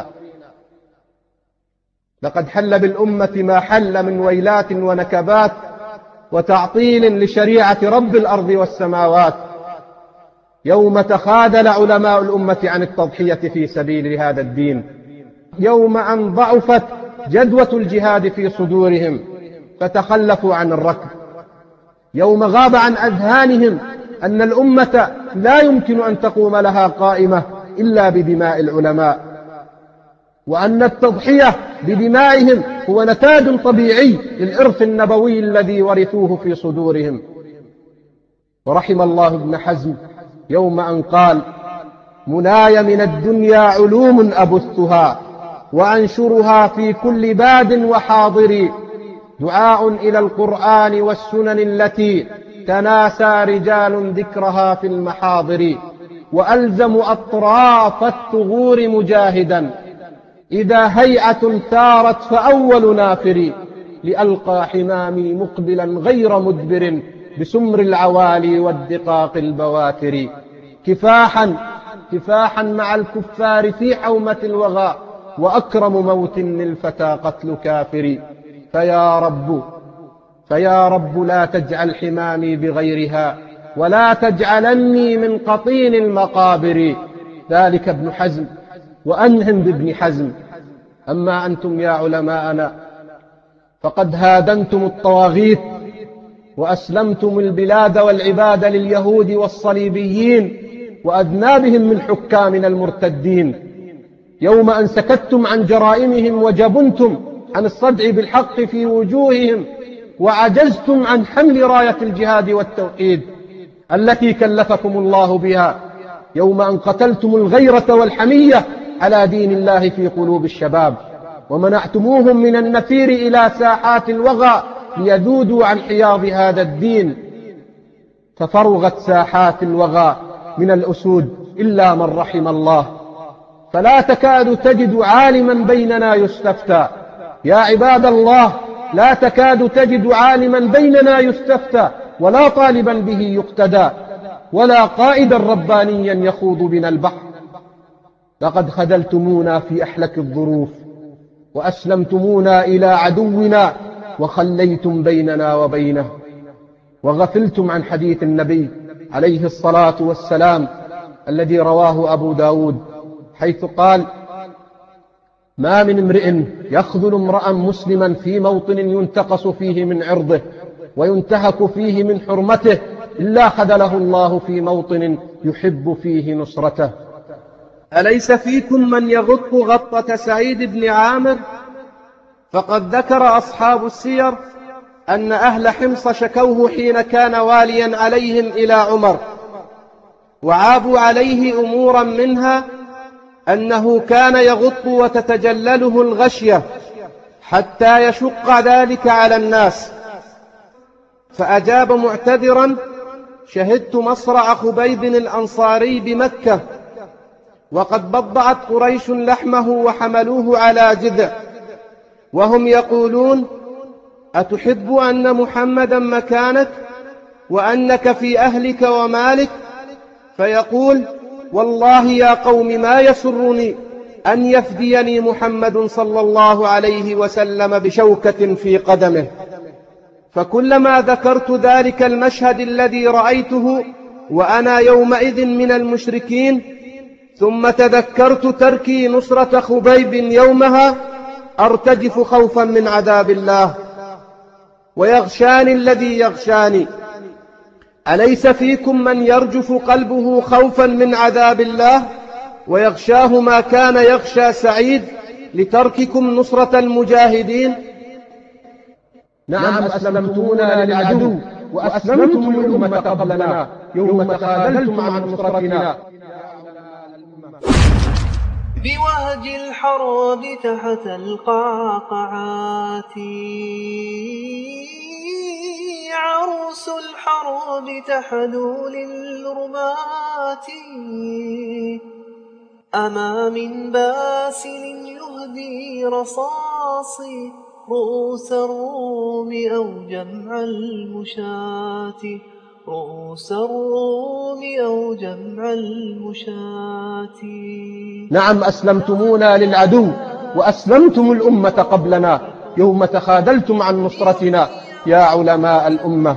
لقد حل بالأمة ما حل من ويلات ونكبات وتعطيل لشريعة رب الأرض والسماوات، يوم تخاذل علماء الأمة عن التضحية في سبيل هذا الدين، يوم أن ضعفت جدوى الجهاد في صدورهم فتخلفوا عن الركب، يوم غاب عن أذهانهم أن الأمة لا يمكن أن تقوم لها قائمة إلا بدماء العلماء، وأن التضحية بدمائهم هو نتاج طبيعي للإرث النبوي الذي ورثوه في صدورهم. ورحم الله ابن حزم يوم أن قال: مناي من الدنيا علوم أبثها وأنشرها في كل باد وحاضر، دعاء إلى القرآن والسنن التي تناسى رجال ذكرها في المحاضر، وألزم أطراف الثغور مجاهدا، إذا هيئة ثارت فأول نافر، لألقى حمامي مقبلا غير مدبر، بسمر العوالي والدقاق البواتر، كفاحا كفاحا مع الكفار في حومة الوغى، وأكرم موت للفتى قتل كافر. فيا رب فيا رب لا تجعل حمامي بغيرها، ولا تجعلني من قطين المقابر. ذلك ابن حزم، وأنهم بابن حزم. أما أنتم يا علماءنا فقد هادنتم الطواغيت وأسلمتم البلاد والعباد لليهود والصليبيين وأذنابهم من حكامنا المرتدين، يوم أن سكتتم عن جرائمهم وجبنتم عن الصدع بالحق في وجوههم وعجزتم عن حمل راية الجهاد والتوحيد التي كلفكم الله بها يوم أن قتلتم الغيرة والحمية على دين الله في قلوب الشباب ومنعتموهم من النفير إلى ساحات الوغى ليذودوا عن حياض هذا الدين. ففرغت ساحات الوغى من الأسود إلا من رحم الله، فلا تكاد تجد عالما بيننا يستفتى. يا عباد الله، لا تكاد تجد عالما بيننا يستفتى ولا طالبا به يقتدى ولا قائدا ربانيا يخوض بنا البحر. لقد خذلتمونا في أحلك الظروف وأسلمتمونا إلى عدونا وخليتم بيننا وبينه، وغفلتم عن حديث النبي عليه الصلاة والسلام الذي رواه أبو داود حيث قال: ما من امرئ يخذل امرأ مسلما في موطن ينتقص فيه من عرضه وينتهك فيه من حرمته إلا خذله الله في موطن يحب فيه نصرته. أليس فيكم من يغط غطة سعيد بن عامر؟ فقد ذكر أصحاب السير أن أهل حمص شكوه حين كان واليا عليهم إلى عمر، وعابوا عليه أمورا منها أنه كان يغط وتتجلله الغشية حتى يشق ذلك على الناس، فأجاب معتذرا: شهدت مصرع خبيب الأنصاري بمكة وقد بضعت قريش لحمه وحملوه على جذع وهم يقولون: أتحب أن محمدا مكانك وأنك في أهلك ومالك؟ فيقول: والله يا قوم ما يسرني أن يفديني محمد صلى الله عليه وسلم بشوكة في قدمه. فكلما ذكرت ذلك المشهد الذي رأيته وأنا يومئذ من المشركين ثم تذكرت تركي نصرة خبيب يومها أرتجف خوفا من عذاب الله ويغشاني الذي يغشاني. أليس فيكم من يرجف قلبه خوفا من عذاب الله ويغشاه ما كان يغشى سعيد لترككم نصرة المجاهدين؟ نعم، أسلمتمونا للعدو وأسلمتم الأمة قبلنا يوم تخاذلتم عن نصرتنا. بوهج الحرب تحت القعقعات عروس الحرب تحدو للرمات أما من باسل يهدي رصاصي رؤوس الروم أو جمع المشاة رؤوس الروم أو جمع المشاة. نعم، أسلمتمونا للعدو وأسلمتم الأمة قبلنا يوم تخاذلتم عن نصرتنا يا علماء الأمة.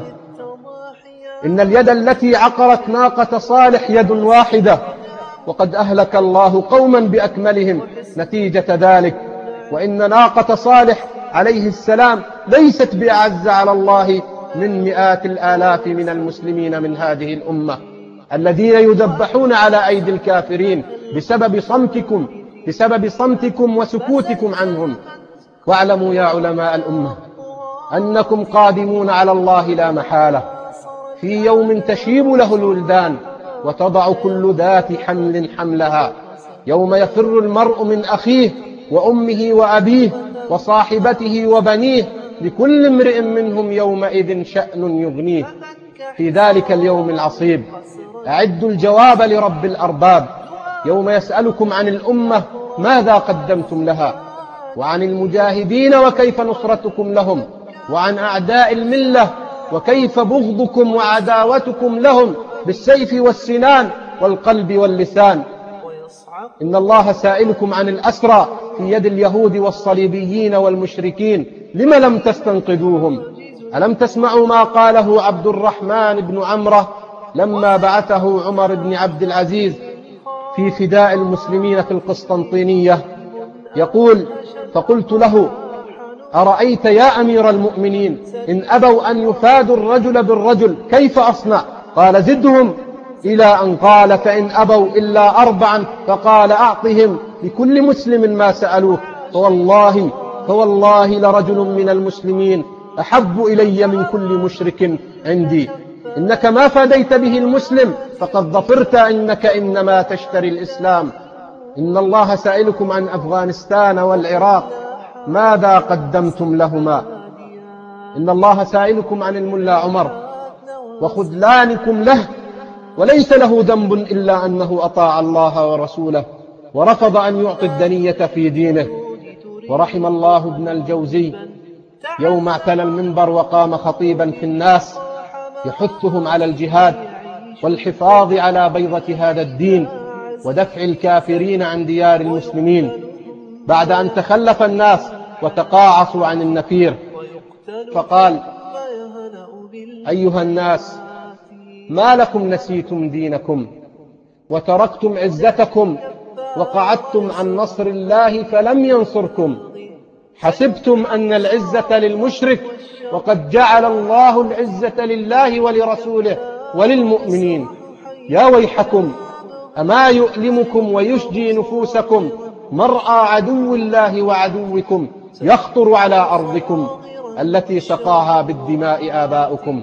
إن اليد التي عقرت ناقة صالح يد واحدة، وقد أهلك الله قوما بأكملهم نتيجة ذلك. وإن ناقة صالح عليه السلام ليست بأعز على الله من مئات الآلاف من المسلمين من هذه الأمة الذين يذبحون على أيدي الكافرين بسبب صمتكم بسبب صمتكم وسكوتكم عنهم. واعلموا يا علماء الأمة أنكم قادمون على الله لا محالة في يوم تشيب له الولدان وتضع كل ذات حمل حملها، يوم يفر المرء من أخيه وأمه وأبيه وصاحبته وبنيه لكل امرئ منهم يومئذ شأن يغنيه. في ذلك اليوم العصيب أعدوا الجواب لرب الأرباب يوم يسألكم عن الأمة ماذا قدمتم لها، وعن المجاهدين وكيف نصرتكم لهم، وعن أعداء الملة وكيف بغضكم وعداوتكم لهم بالسيف والسنان والقلب واللسان. إن الله سائلكم عن الأسرى في يد اليهود والصليبيين والمشركين، لم لم تستنقذوهم؟ ألم تسمعوا ما قاله عبد الرحمن بن عمرو لما بعثه عمر بن عبد العزيز في فداء المسلمين في القسطنطينية؟ يقول: فقلت له: أرأيت يا أمير المؤمنين إن أبوا أن يفادوا الرجل بالرجل كيف أصنع؟ قال: زدهم، إلى أن قال: فإن أبوا إلا أربعا فقال: أعطهم لكل مسلم ما سألوه، فوالله فوالله لرجل من المسلمين أحب إلي من كل مشرك عندي. إنك ما فاديت به المسلم فقد ظفرت، إنك إنما تشتري الإسلام. إن الله سائلكم عن أفغانستان والعراق ماذا قدمتم لهما. إن الله سائلكم عن الملا عمر وخذلانكم له، وليس له ذنب إلا أنه أطاع الله ورسوله ورفض أن يعطي الدنية في دينه. ورحم الله ابن الجوزي يوم اعتلى المنبر وقام خطيبا في الناس يحثهم على الجهاد والحفاظ على بيضة هذا الدين ودفع الكافرين عن ديار المسلمين، بعد أن تخلف الناس وتقاعصوا عن النفير، فقال: أيها الناس، ما لكم نسيتم دينكم وتركتم عزتكم وقعدتم عن نصر الله فلم ينصركم، حسبتم أن العزة للمشرك وقد جعل الله العزة لله ولرسوله وللمؤمنين. يا ويحكم، أما يؤلمكم ويشجي نفوسكم مرأى عدو الله وعدوكم يخطر على أرضكم التي سقاها بالدماء آباؤكم،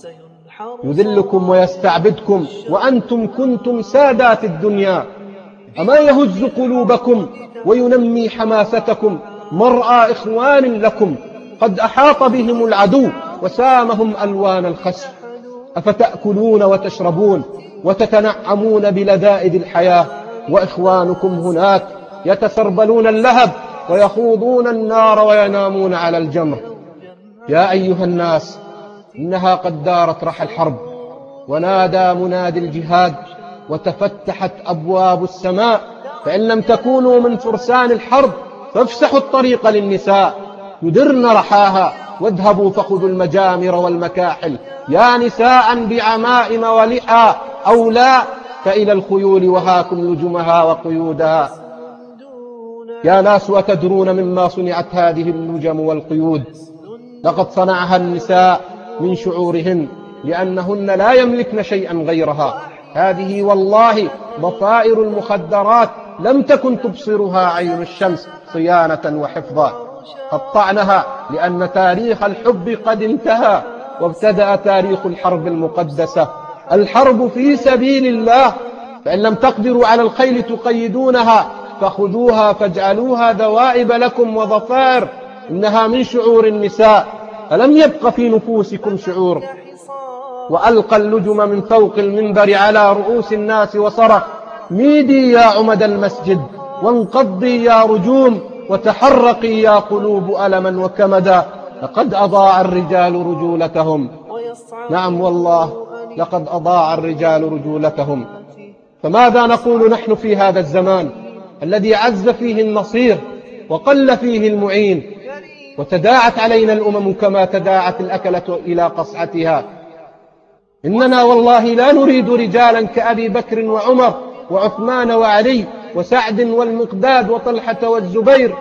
يذلكم ويستعبدكم وأنتم كنتم سادات الدنيا. أما يهز قلوبكم وينمي حماستكم مرأى إخوان لكم قد أحاط بهم العدو وسامهم ألوان الخسف، أفتأكلون وتشربون وتتنعمون بلذائذ الحياة وإخوانكم هناك يتسربلون اللهب ويخوضون النار وينامون على الجمر. يا أيها الناس، إنها قد دارت رحى الحرب، ونادى منادي الجهاد، وتفتحت أبواب السماء، فإن لم تكونوا من فرسان الحرب فافسحوا الطريق للنساء يدرن رحاها، واذهبوا فخذوا المجامر والمكاحل، يا نساء بعمائم ولحى أو لا، فإلى الخيول وهاكم لجمها وقيودها. يا ناس، أتدرون مما صنعت هذه اللجم والقيود؟ لقد صنعها النساء من شعورهن، لأنهن لا يملكن شيئا غيرها. هذه والله ضفائر المخدرات لم تكن تبصرها عين الشمس صيانة وحفظا. قطعنها لأن تاريخ الحب قد انتهى، وابتدأ تاريخ الحرب المقدسة، الحرب في سبيل الله. فإن لم تقدروا على الخيل تقيدونها فخذوها فاجعلوها دوائب لكم وضفائر، إنها من شعور النساء، ألم يبق في نفوسكم شعور؟ وألقى اللجم من فوق المنبر على رؤوس الناس وصرخ: ميدي يا عمد المسجد، وانقضي يا رجوم، وتحرقي يا قلوب ألما وكمدا، لقد أضاع الرجال رجولتهم. نعم والله، لقد أضاع الرجال رجولتهم. فماذا نقول نحن في هذا الزمان الذي عز فيه النصير وقل فيه المعين، وتداعت علينا الأمم كما تداعت الأكلة إلى قصعتها؟ إننا والله لا نريد رجالا كأبي بكر وعمر وعثمان وعلي وسعد والمقداد وطلحة والزبير،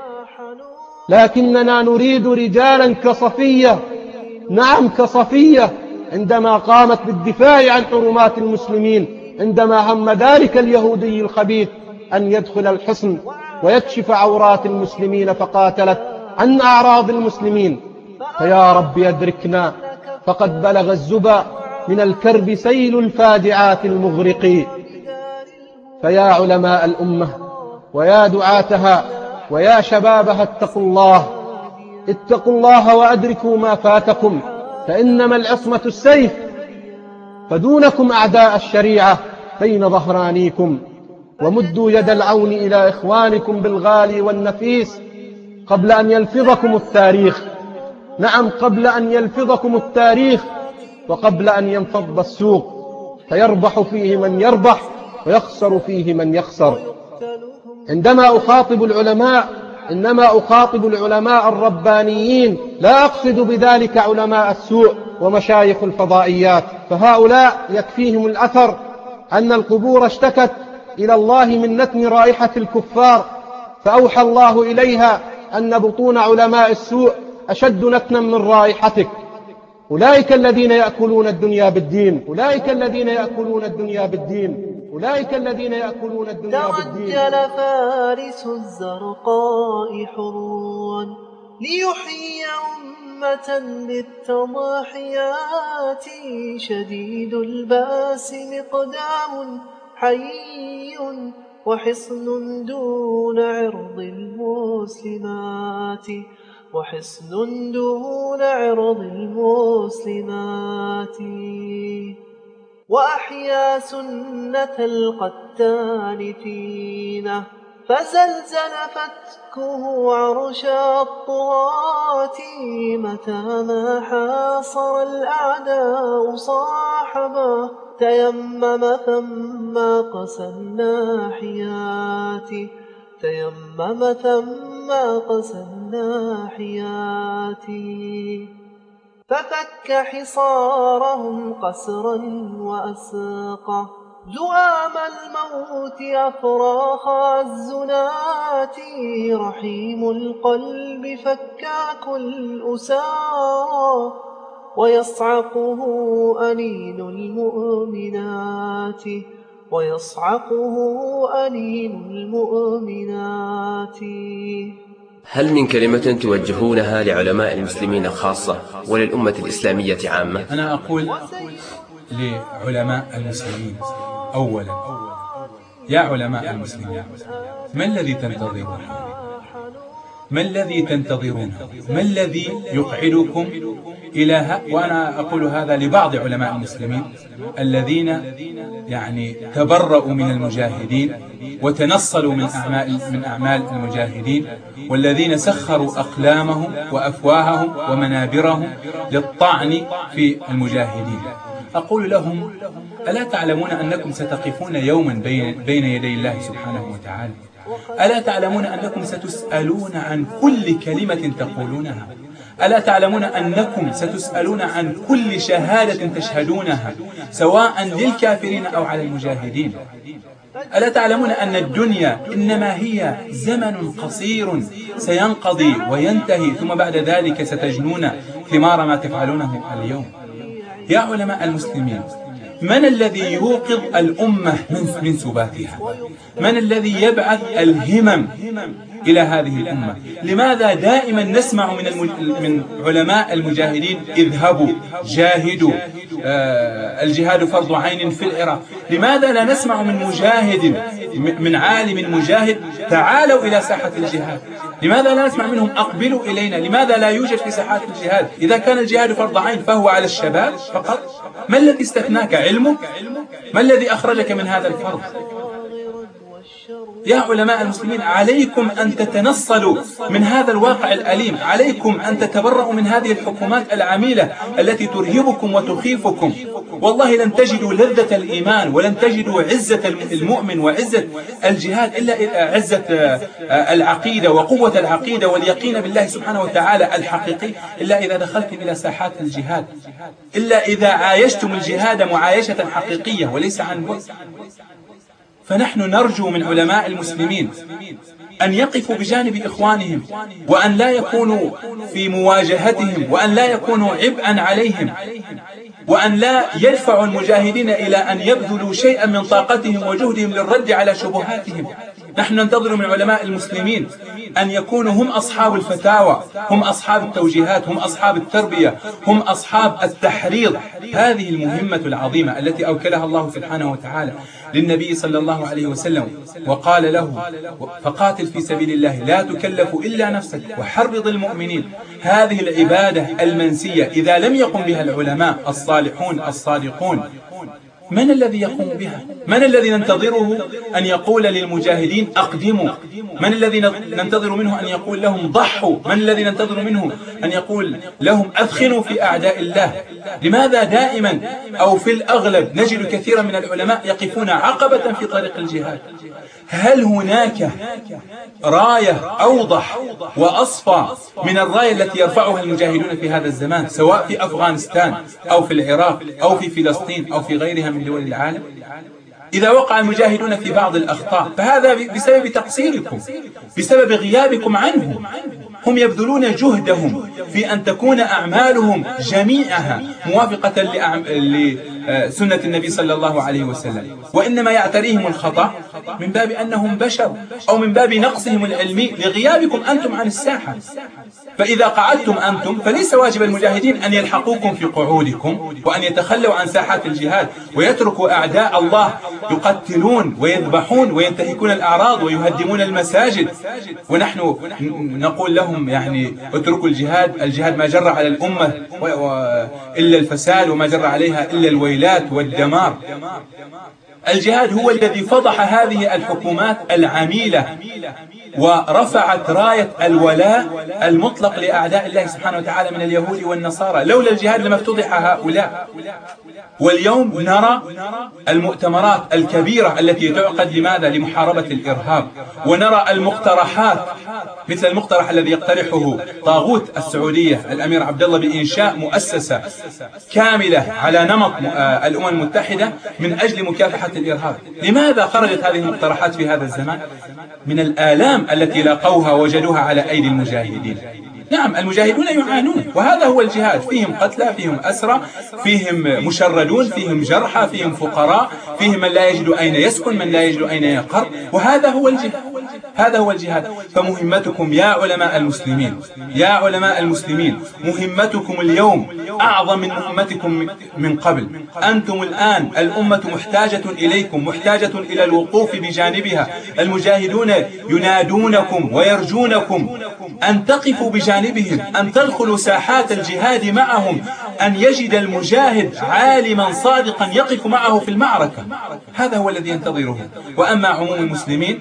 لكننا نريد رجالا كصفية. نعم، كصفية، عندما قامت بالدفاع عن حرمات المسلمين، عندما هم ذلك اليهودي الخبيث أن يدخل الحصن ويكشف عورات المسلمين فقاتلت عن أعراض المسلمين. فيا رب يدركنا، فقد بلغ الزبا من الكرب سيل الفاجعات المغرق. فيا علماء الأمة ويا دعاتها ويا شبابها، اتقوا الله، اتقوا الله وأدركوا ما فاتكم، فإنما العصمة السيف، فدونكم أعداء الشريعة بين ظهرانيكم، ومدوا يد العون إلى إخوانكم بالغالي والنفيس قبل أن يلفظكم التاريخ. نعم، قبل أن يلفظكم التاريخ، وقبل أن ينفض السوق فيربح فيه من يربح ويخسر فيه من يخسر. عندما أخاطب العلماء إنما أخاطب العلماء الربانيين، لا أقصد بذلك علماء السوء ومشايخ الفضائيات، فهؤلاء يكفيهم الأثر أن القبور اشتكت إلى الله من نتن رائحة الكفار، فأوحى الله إليها أن بطون علماء السوء أشد نتنا من رائحتك. أولئك الذين يأكلون الدنيا بالدين، أولئك الذين يأكلون الدنيا بالدين. أولئك الذين يأكلون الدنيا بالدين. توجل فارس الزرقاء حروا ليحيي أمة بالتضاحيات، شديد الباس مقدام حي وحصن دون عرض المسلمات، وحصن دون عرض المسلمات. وأحيا سنة القتال فينا فزلزل فتكه عرش الطغاة، متى ما حاصر الأعداء صاحبه تيمم ثم قسى الناحيات، تيمم ثم قسى الناحيات. ففك حصارهم قسرا وأسقى زؤام الموت أفراخ الزنات، رحيم القلب فكاك الأسارى ويصعقه أنين المؤمنات، ويصعقه أنين المؤمنات. هل من كلمة توجهونها لعلماء المسلمين خاصة وللأمة الإسلامية عامة؟ أنا أقول لعلماء المسلمين أولا: يا علماء المسلمين، ما الذي تنتظرون؟ ما الذي تنتظرون؟ ما الذي يقعدكم إلى ها؟ وأنا أقول هذا لبعض علماء المسلمين الذين يعني تبرؤوا من المجاهدين وتنصلوا من أعمال, من أعمال المجاهدين، والذين سخروا أقلامهم وأفواههم ومنابرهم للطعن في المجاهدين. أقول لهم: ألا تعلمون أنكم ستقفون يوما بين, بين يدي الله سبحانه وتعالى؟ ألا تعلمون أنكم ستسألون عن كل كلمة تقولونها؟ ألا تعلمون أنكم ستسألون عن كل شهادة تشهدونها سواء للكافرين أو على المجاهدين؟ ألا تعلمون أن الدنيا إنما هي زمن قصير سينقضي وينتهي، ثم بعد ذلك ستجنون ثمار ما تفعلونه اليوم؟ يا علماء المسلمين، من الذي يوقظ الأمة من سباتها؟ من الذي يبعث الهمم إلى هذه الأمة؟ لماذا دائما نسمع من, من علماء المجاهدين: اذهبوا جاهدوا، آه الجهاد فرض عين في العراق؟ لماذا لا نسمع من مجاهد، من عالم مجاهد: تعالوا إلى ساحة الجهاد؟ لماذا لا نسمع منهم: أقبلوا إلينا؟ لماذا لا يوجد في ساحات الجهاد؟ إذا كان الجهاد فرض عين فهو على الشباب فقط. ما الذي استثناك؟ علمك؟ ما الذي أخرجك من هذا الفرض؟ يا علماء المسلمين، عليكم أن تتنصلوا من هذا الواقع الأليم، عليكم أن تتبرؤوا من هذه الحكومات العميلة التي ترهبكم وتخيفكم. والله لن تجدوا لذة الإيمان ولن تجدوا عزة المؤمن وعزة الجهاد إلا عزة العقيدة وقوة العقيدة واليقين بالله سبحانه وتعالى الحقيقي إلا إذا دخلتم إلى ساحات الجهاد، إلا إذا عايشتم الجهاد معايشة حقيقية وليس عن بعد. فنحن نرجو من علماء المسلمين أن يقفوا بجانب إخوانهم، وأن لا يكونوا في مواجهتهم، وأن لا يكونوا عبئا عليهم، وأن لا يدفعوا المجاهدين إلى أن يبذلوا شيئا من طاقتهم وجهدهم للرد على شبهاتهم. نحن ننتظر من علماء المسلمين أن يكونوا هم أصحاب الفتاوى، هم أصحاب التوجيهات، هم أصحاب التربية، هم أصحاب التحريض. هذه المهمة العظيمة التي أوكلها الله سبحانه وتعالى للنبي صلى الله عليه وسلم، وقال له: فقاتل في سبيل الله لا تكلف إلا نفسك وحرض المؤمنين. هذه العبادة المنسية إذا لم يقم بها العلماء الصالحون الصادقون، من الذي يقوم بها؟ من الذي ننتظره أن يقول للمجاهدين: أقدموا؟ من الذي ننتظر منه أن يقول لهم: ضحوا؟ من الذي ننتظر منه أن يقول لهم: أثخنوا في أعداء الله؟ لماذا دائما أو في الأغلب نجد كثيرا من العلماء يقفون عقبة في طريق الجهاد؟ هل هناك راية أوضح وأصفى من الراية التي يرفعها المجاهدون في هذا الزمان، سواء في أفغانستان أو في العراق أو في فلسطين أو في غيرها من دول العالم؟ إذا وقع المجاهدون في بعض الأخطاء فهذا بسبب تقصيركم، بسبب غيابكم عنهم. هم يبذلون جهدهم في أن تكون أعمالهم جميعها موافقة سنة النبي صلى الله عليه وسلم، وإنما يعتريهم الخطأ من باب أنهم بشر أو من باب نقصهم العلمي لغيابكم أنتم عن الساحة. فإذا قعدتم أنتم فليس واجب المجاهدين أن يلحقوكم في قعودكم وأن يتخلوا عن ساحات الجهاد ويتركوا أعداء الله يقتلون ويذبحون وينتهكون الأعراض ويهدمون المساجد، ونحن نقول لهم يعني اتركوا الجهاد. الجهاد ما جر على الأمة إلا الفساد، وما جر عليها إلا الويلات والدمار. الجهاد هو الذي فضح هذه الحكومات العميلة ورفعت راية الولاء المطلق لأعداء الله سبحانه وتعالى من اليهود والنصارى. لولا الجهاد لما افتضح هؤلاء. واليوم نرى المؤتمرات الكبيرة التي تعقد لماذا؟ لمحاربة الإرهاب، ونرى المقترحات مثل المقترح الذي يقترحه طاغوت السعودية الأمير عبد الله بإنشاء مؤسسة كاملة على نمط الأمم المتحدة من أجل مكافحة الإرهاب. لماذا خرجت هذه المقترحات في هذا الزمان؟ من الآلام التي لاقوها وجدوها على أيدي المجاهدين. نعم، المجاهدون يعانون، وهذا هو الجهاد. فيهم قتلى، فيهم أسرى، فيهم مشردون، فيهم جرحى، فيهم فقراء، فيهم من لا يجد أين يسكن، من لا يجد أين يقر، وهذا هو الجهاد. هذا هو الجهاد. فمهمتكم يا علماء المسلمين، يا علماء المسلمين، مهمتكم اليوم أعظم من مهمتكم من قبل. أنتم الآن الأمة محتاجة إليكم، محتاجة إلى الوقوف بجانبها. المجاهدون ينادونكم ويرجونكم أن تقفوا بجانبهم، أن تدخلوا ساحات الجهاد معهم، أن يجد المجاهد عالما صادقا يقف معه في المعركة. هذا هو الذي ينتظره. وأما عموم المسلمين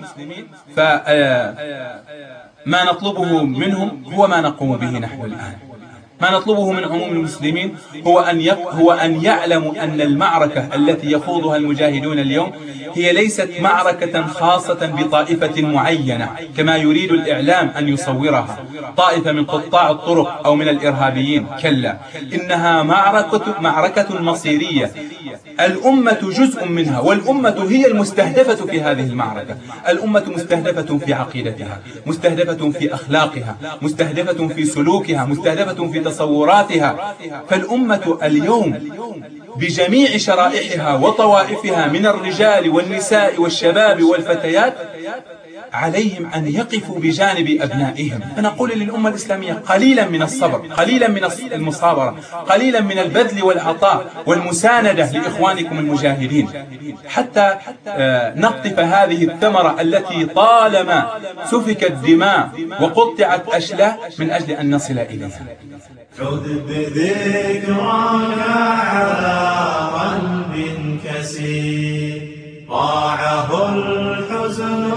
فما نطلبه منهم هو ما نقوم به نحن الآن. ما نطلبه من عموم المسلمين هو أن يق... هو أن يعلموا أن المعركة التي يخوضها المجاهدون اليوم هي ليست معركة خاصة بطائفة معينة كما يريد الإعلام أن يصورها، طائفة من قطاع الطرق أو من الإرهابيين. كلا، إنها معركة معركة مصيرية. الأمة جزء منها، والأمة هي المستهدفة في هذه المعركة. الأمة مستهدفة في عقيدتها، مستهدفة في أخلاقها، مستهدفة في سلوكها، مستهدفة في تصوراتها. فالأمة اليوم بجميع شرائحها وطوائفها من الرجال والنساء والشباب والفتيات عليهم أن يقفوا بجانب أبنائهم. فنقول للأمة الإسلامية قليلا من الصبر، قليلا من المصابرة، قليلا من البذل والعطاء والمساندة لإخوانكم المجاهدين، حتى نقطف هذه الثمرة التي طالما سفكت دماء وقطعت أشلاء من أجل أن نصل إليها. عذ بذكراك على قلب كسير، ضاعه الحزن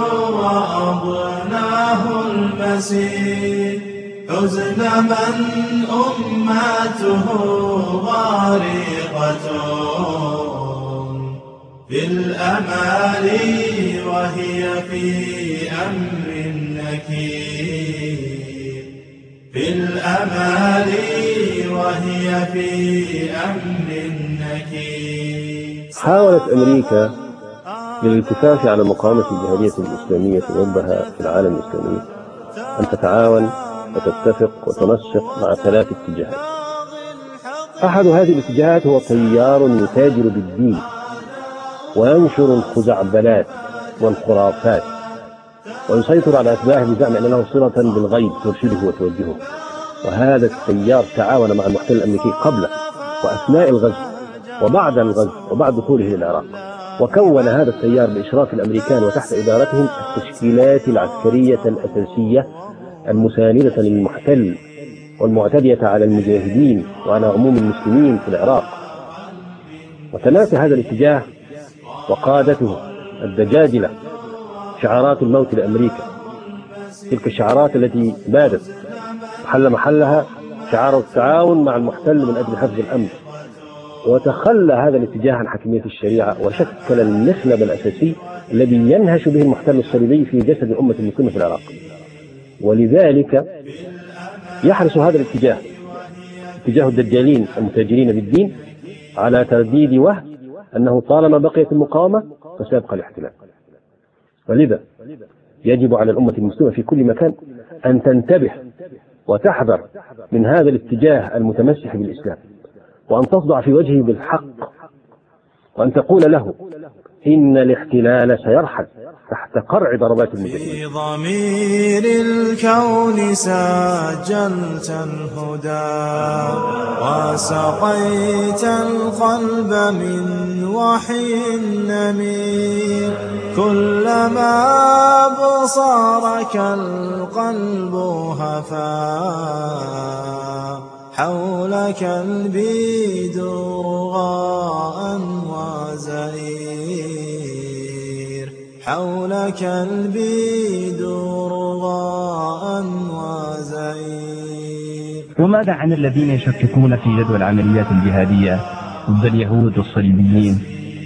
وأضناه المسير، حزن من أمته غارقة في الأمال وهي في أمر نكير، في الأمال وهي في أمر نكير. حاولت أمريكا للالتفاف على مقاومة الجهادية الإسلامية وضعها في العالم الإسلامي أن تتعاون وتتفق وتنسق مع ثلاث اتجاهات. أحد هذه الاتجاهات هو تيار يتاجر بالدين وينشر الخزعبلات والخرافات ويسيطر على أتباعه بزعم أن له صلة بالغيب ترشده وتوجهه. وهذا التيار تعاون مع المحتل الأمريكي قبل وأثناء الغزو وبعد الغزو وبعد دخوله للعراق، وكون هذا التيار بإشراف الأمريكان وتحت إدارتهم التشكيلات العسكرية الأساسية المساندة للمحتل والمعتدية على المجاهدين وعلى عموم المسلمين في العراق. وتنافى هذا الاتجاه وقادته الدجاجلة شعارات الموت لأمريكا، تلك الشعارات التي بادت وحل محلها شعار التعاون مع المحتل من أجل حفظ الأمن. وتخلى هذا الاتجاه عن حكمية الشريعة وشكل المخلب الأساسي الذي ينهش به المحتل الصليبي في جسد الأمة المسلمة في العراق. ولذلك يحرص هذا الاتجاه، اتجاه الدجالين المتاجرين بالدين، على ترديد وهم أنه طالما بقيت المقاومة فسيبقى الاحتلال. ولذا يجب على الأمة المسلمة في كل مكان أن تنتبه وتحذر من هذا الاتجاه المتمسك بالإسلام، وأن تصدع في وجهه بالحق وأن تقول له إن الاحتلال سيرحل تحت قرع ضربات المجاهدين. في ضمير الكون سجلت الهدى وسقيت القلب من وحي النمير، كلما بصرك القلب هفا حولك البيد رغاء وزئير، حولك البيد رغاء وزئير. وماذا عن الذين يشككون في جدوى العمليات الجهادية ضد اليهود والصليبيين؟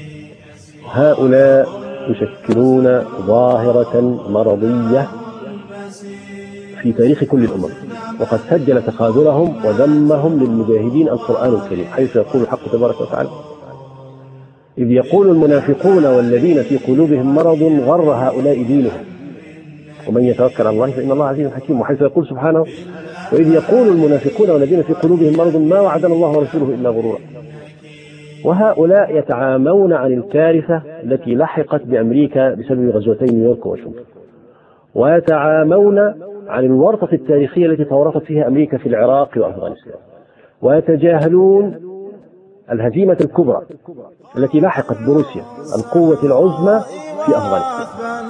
هؤلاء يشكلون ظاهرة مرضية في تاريخ كل الأمم، وقد سجل تخاذلهم وذمهم للمجاهدين القرآن الكريم، حيث يقول الحق تبارك وتعالى: إذ يقول المنافقون والذين في قلوبهم مرض غر هؤلاء دينهم ومن يتوكل على الله فإن الله عزيز حكيم. وحيث يقول سبحانه: وإذ يقول المنافقون والذين في قلوبهم مرض ما وعدنا الله ورسوله إلا غرورا. وهؤلاء يتعامون عن الكارثة التي لحقت بأمريكا بسبب غزوتي نيويورك وواشنطن، ويتعامون عن الورطة التاريخية التي تورطت فيها أمريكا في العراق وأفغانستان، ويتجاهلون الهزيمة الكبرى التي لحقت بروسيا القوة العظمى في أفغانستان.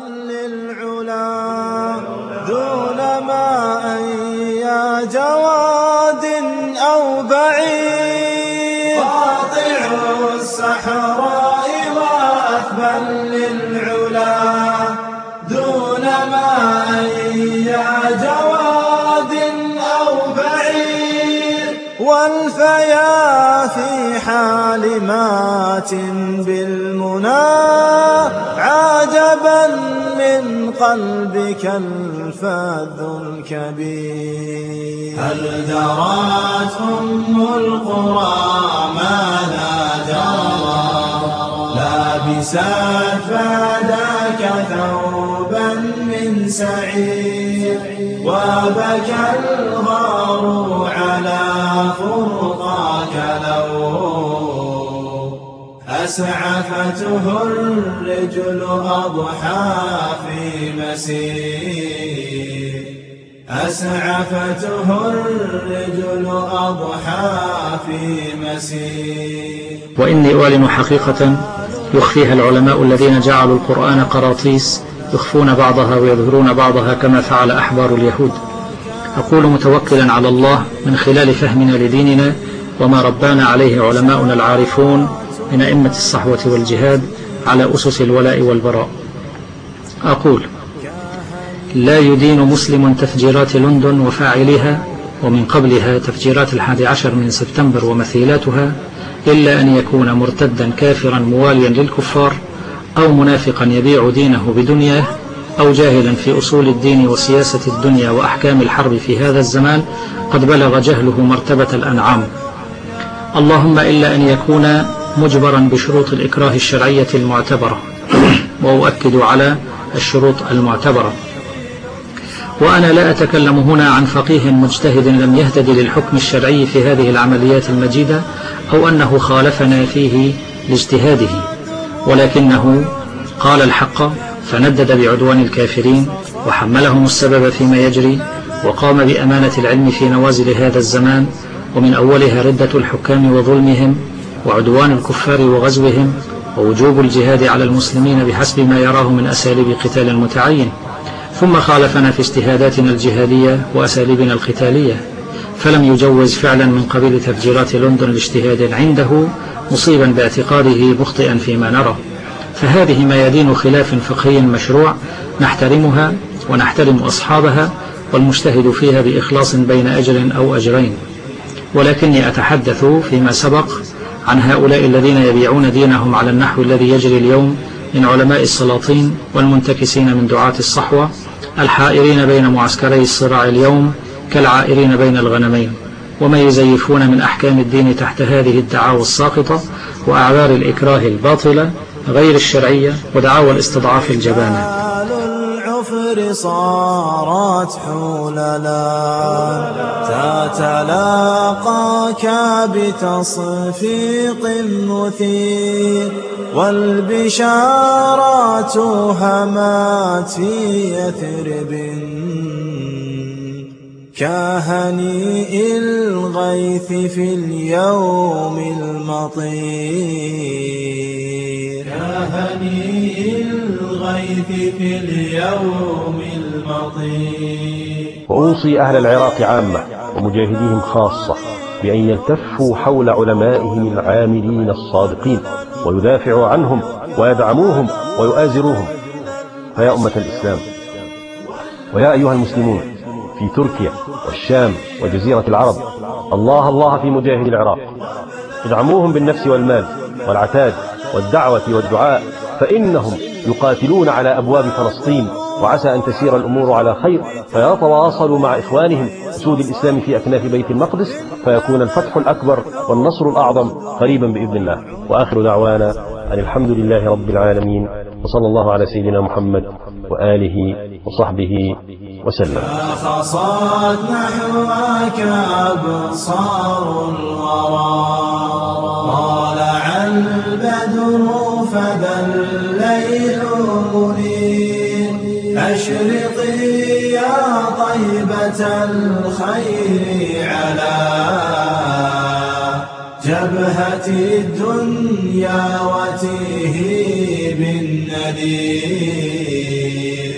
دون ما يا جواد أو بعيد، قاطع الصحراء وأثبل للعلا، دون ما يا جواد أو بعيد، والفيا في حال مات بالمنى، عجبا من قلبك الفذ الكبير. هل درت أم القرى ما لا جرى، لابسات فداك ثوبا من سعير، وبكى الغار على فرقاك لو أسعفته الرجل أضحى في مسير، أسعفته الرجل أضحى في مسير. وإني أعلن حقيقة يخفيها العلماء الذين جعلوا القرآن قراطيس يخفون بعضها ويظهرون بعضها كما فعل أحبار اليهود. أقول متوكلا على الله من خلال فهمنا لديننا وما ربانا عليه علماؤنا العارفون من أئمة الصحوة والجهاد على أسس الولاء والبراء. أقول: لا يدين مسلم تفجيرات لندن وفاعلها ومن قبلها تفجيرات الحادي عشر من سبتمبر ومثيلاتها إلا أن يكون مرتدا كافرا مواليا للكفار، أو منافقا يبيع دينه بدنياه، أو جاهلا في أصول الدين وسياسة الدنيا وأحكام الحرب في هذا الزمان قد بلغ جهله مرتبة الأنعام. اللهم إلا أن يكون مجبرا بشروط الإكراه الشرعية المعتبرة، وأؤكد على الشروط المعتبرة. وأنا لا أتكلم هنا عن فقيه مجتهد لم يهتد للحكم الشرعي في هذه العمليات المجيدة، أو أنه خالفنا فيه لاجتهاده، ولكنه قال الحق فندد بعدوان الكافرين وحملهم السبب فيما يجري، وقام بأمانة العلم في نوازل هذا الزمان، ومن أولها ردة الحكام وظلمهم وعدوان الكفار وغزوهم، ووجوب الجهاد على المسلمين بحسب ما يراه من أساليب قتال متعين. ثم خالفنا في اجتهاداتنا الجهادية وأساليبنا القتالية، فلم يجوز فعلا من قبيل تفجيرات لندن لاجتهاد عنده مصيبا باعتقاده مخطئا فيما نرى. فهذه ميادين خلاف فقهي مشروع نحترمها ونحترم أصحابها، والمجتهد فيها بإخلاص بين أجر أو أجرين. ولكني أتحدث فيما سبق عن هؤلاء الذين يبيعون دينهم على النحو الذي يجري اليوم من علماء السلاطين والمنتكسين من دعاة الصحوة، الحائرين بين معسكري الصراع اليوم كالعائرين بين الغنمين، وما يزيفون من أحكام الدين تحت هذه الدعاوى الساقطة وأعذار الإكراه الباطلة غير الشرعية ودعاوى الاستضعاف الجبانة. الكفر صارت حللا تتلاقاك بتصفيق مثير والبشارات همات في يثرب كهنيء الغيث في اليوم المطير كهنيء الغيث في اليوم المطير. وأوصي أهل العراق عامة ومجاهديهم خاصة بأن يلتفوا حول علمائهم العاملين الصادقين ويدافعوا عنهم ويدعموهم ويؤازروهم. فيا أمة الإسلام ويا أيها المسلمون في تركيا والشام وجزيرة العرب، الله الله في مجاهدي العراق، ادعموهم بالنفس والمال والعتاد والدعوة والدعاء، فإنهم يقاتلون على أبواب فلسطين، وعسى أن تسير الأمور على خير فيتواصلوا مع إخوانهم أسود الإسلام في أكناف بيت المقدس، فيكون الفتح الأكبر والنصر الأعظم قريبا بإذن الله. وآخر دعوانا أن الحمد لله رب العالمين، وصلى الله على سيدنا محمد وآله وصحبه وسلم. فخصت نحوك أبصار الورى طالع البدر فذا الليل منير أشرقي يا طيبة الخير على جبهة الدنيا وتيه بالنذير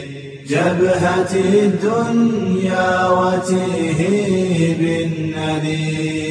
جبهة الدنيا وتيه بالنذير.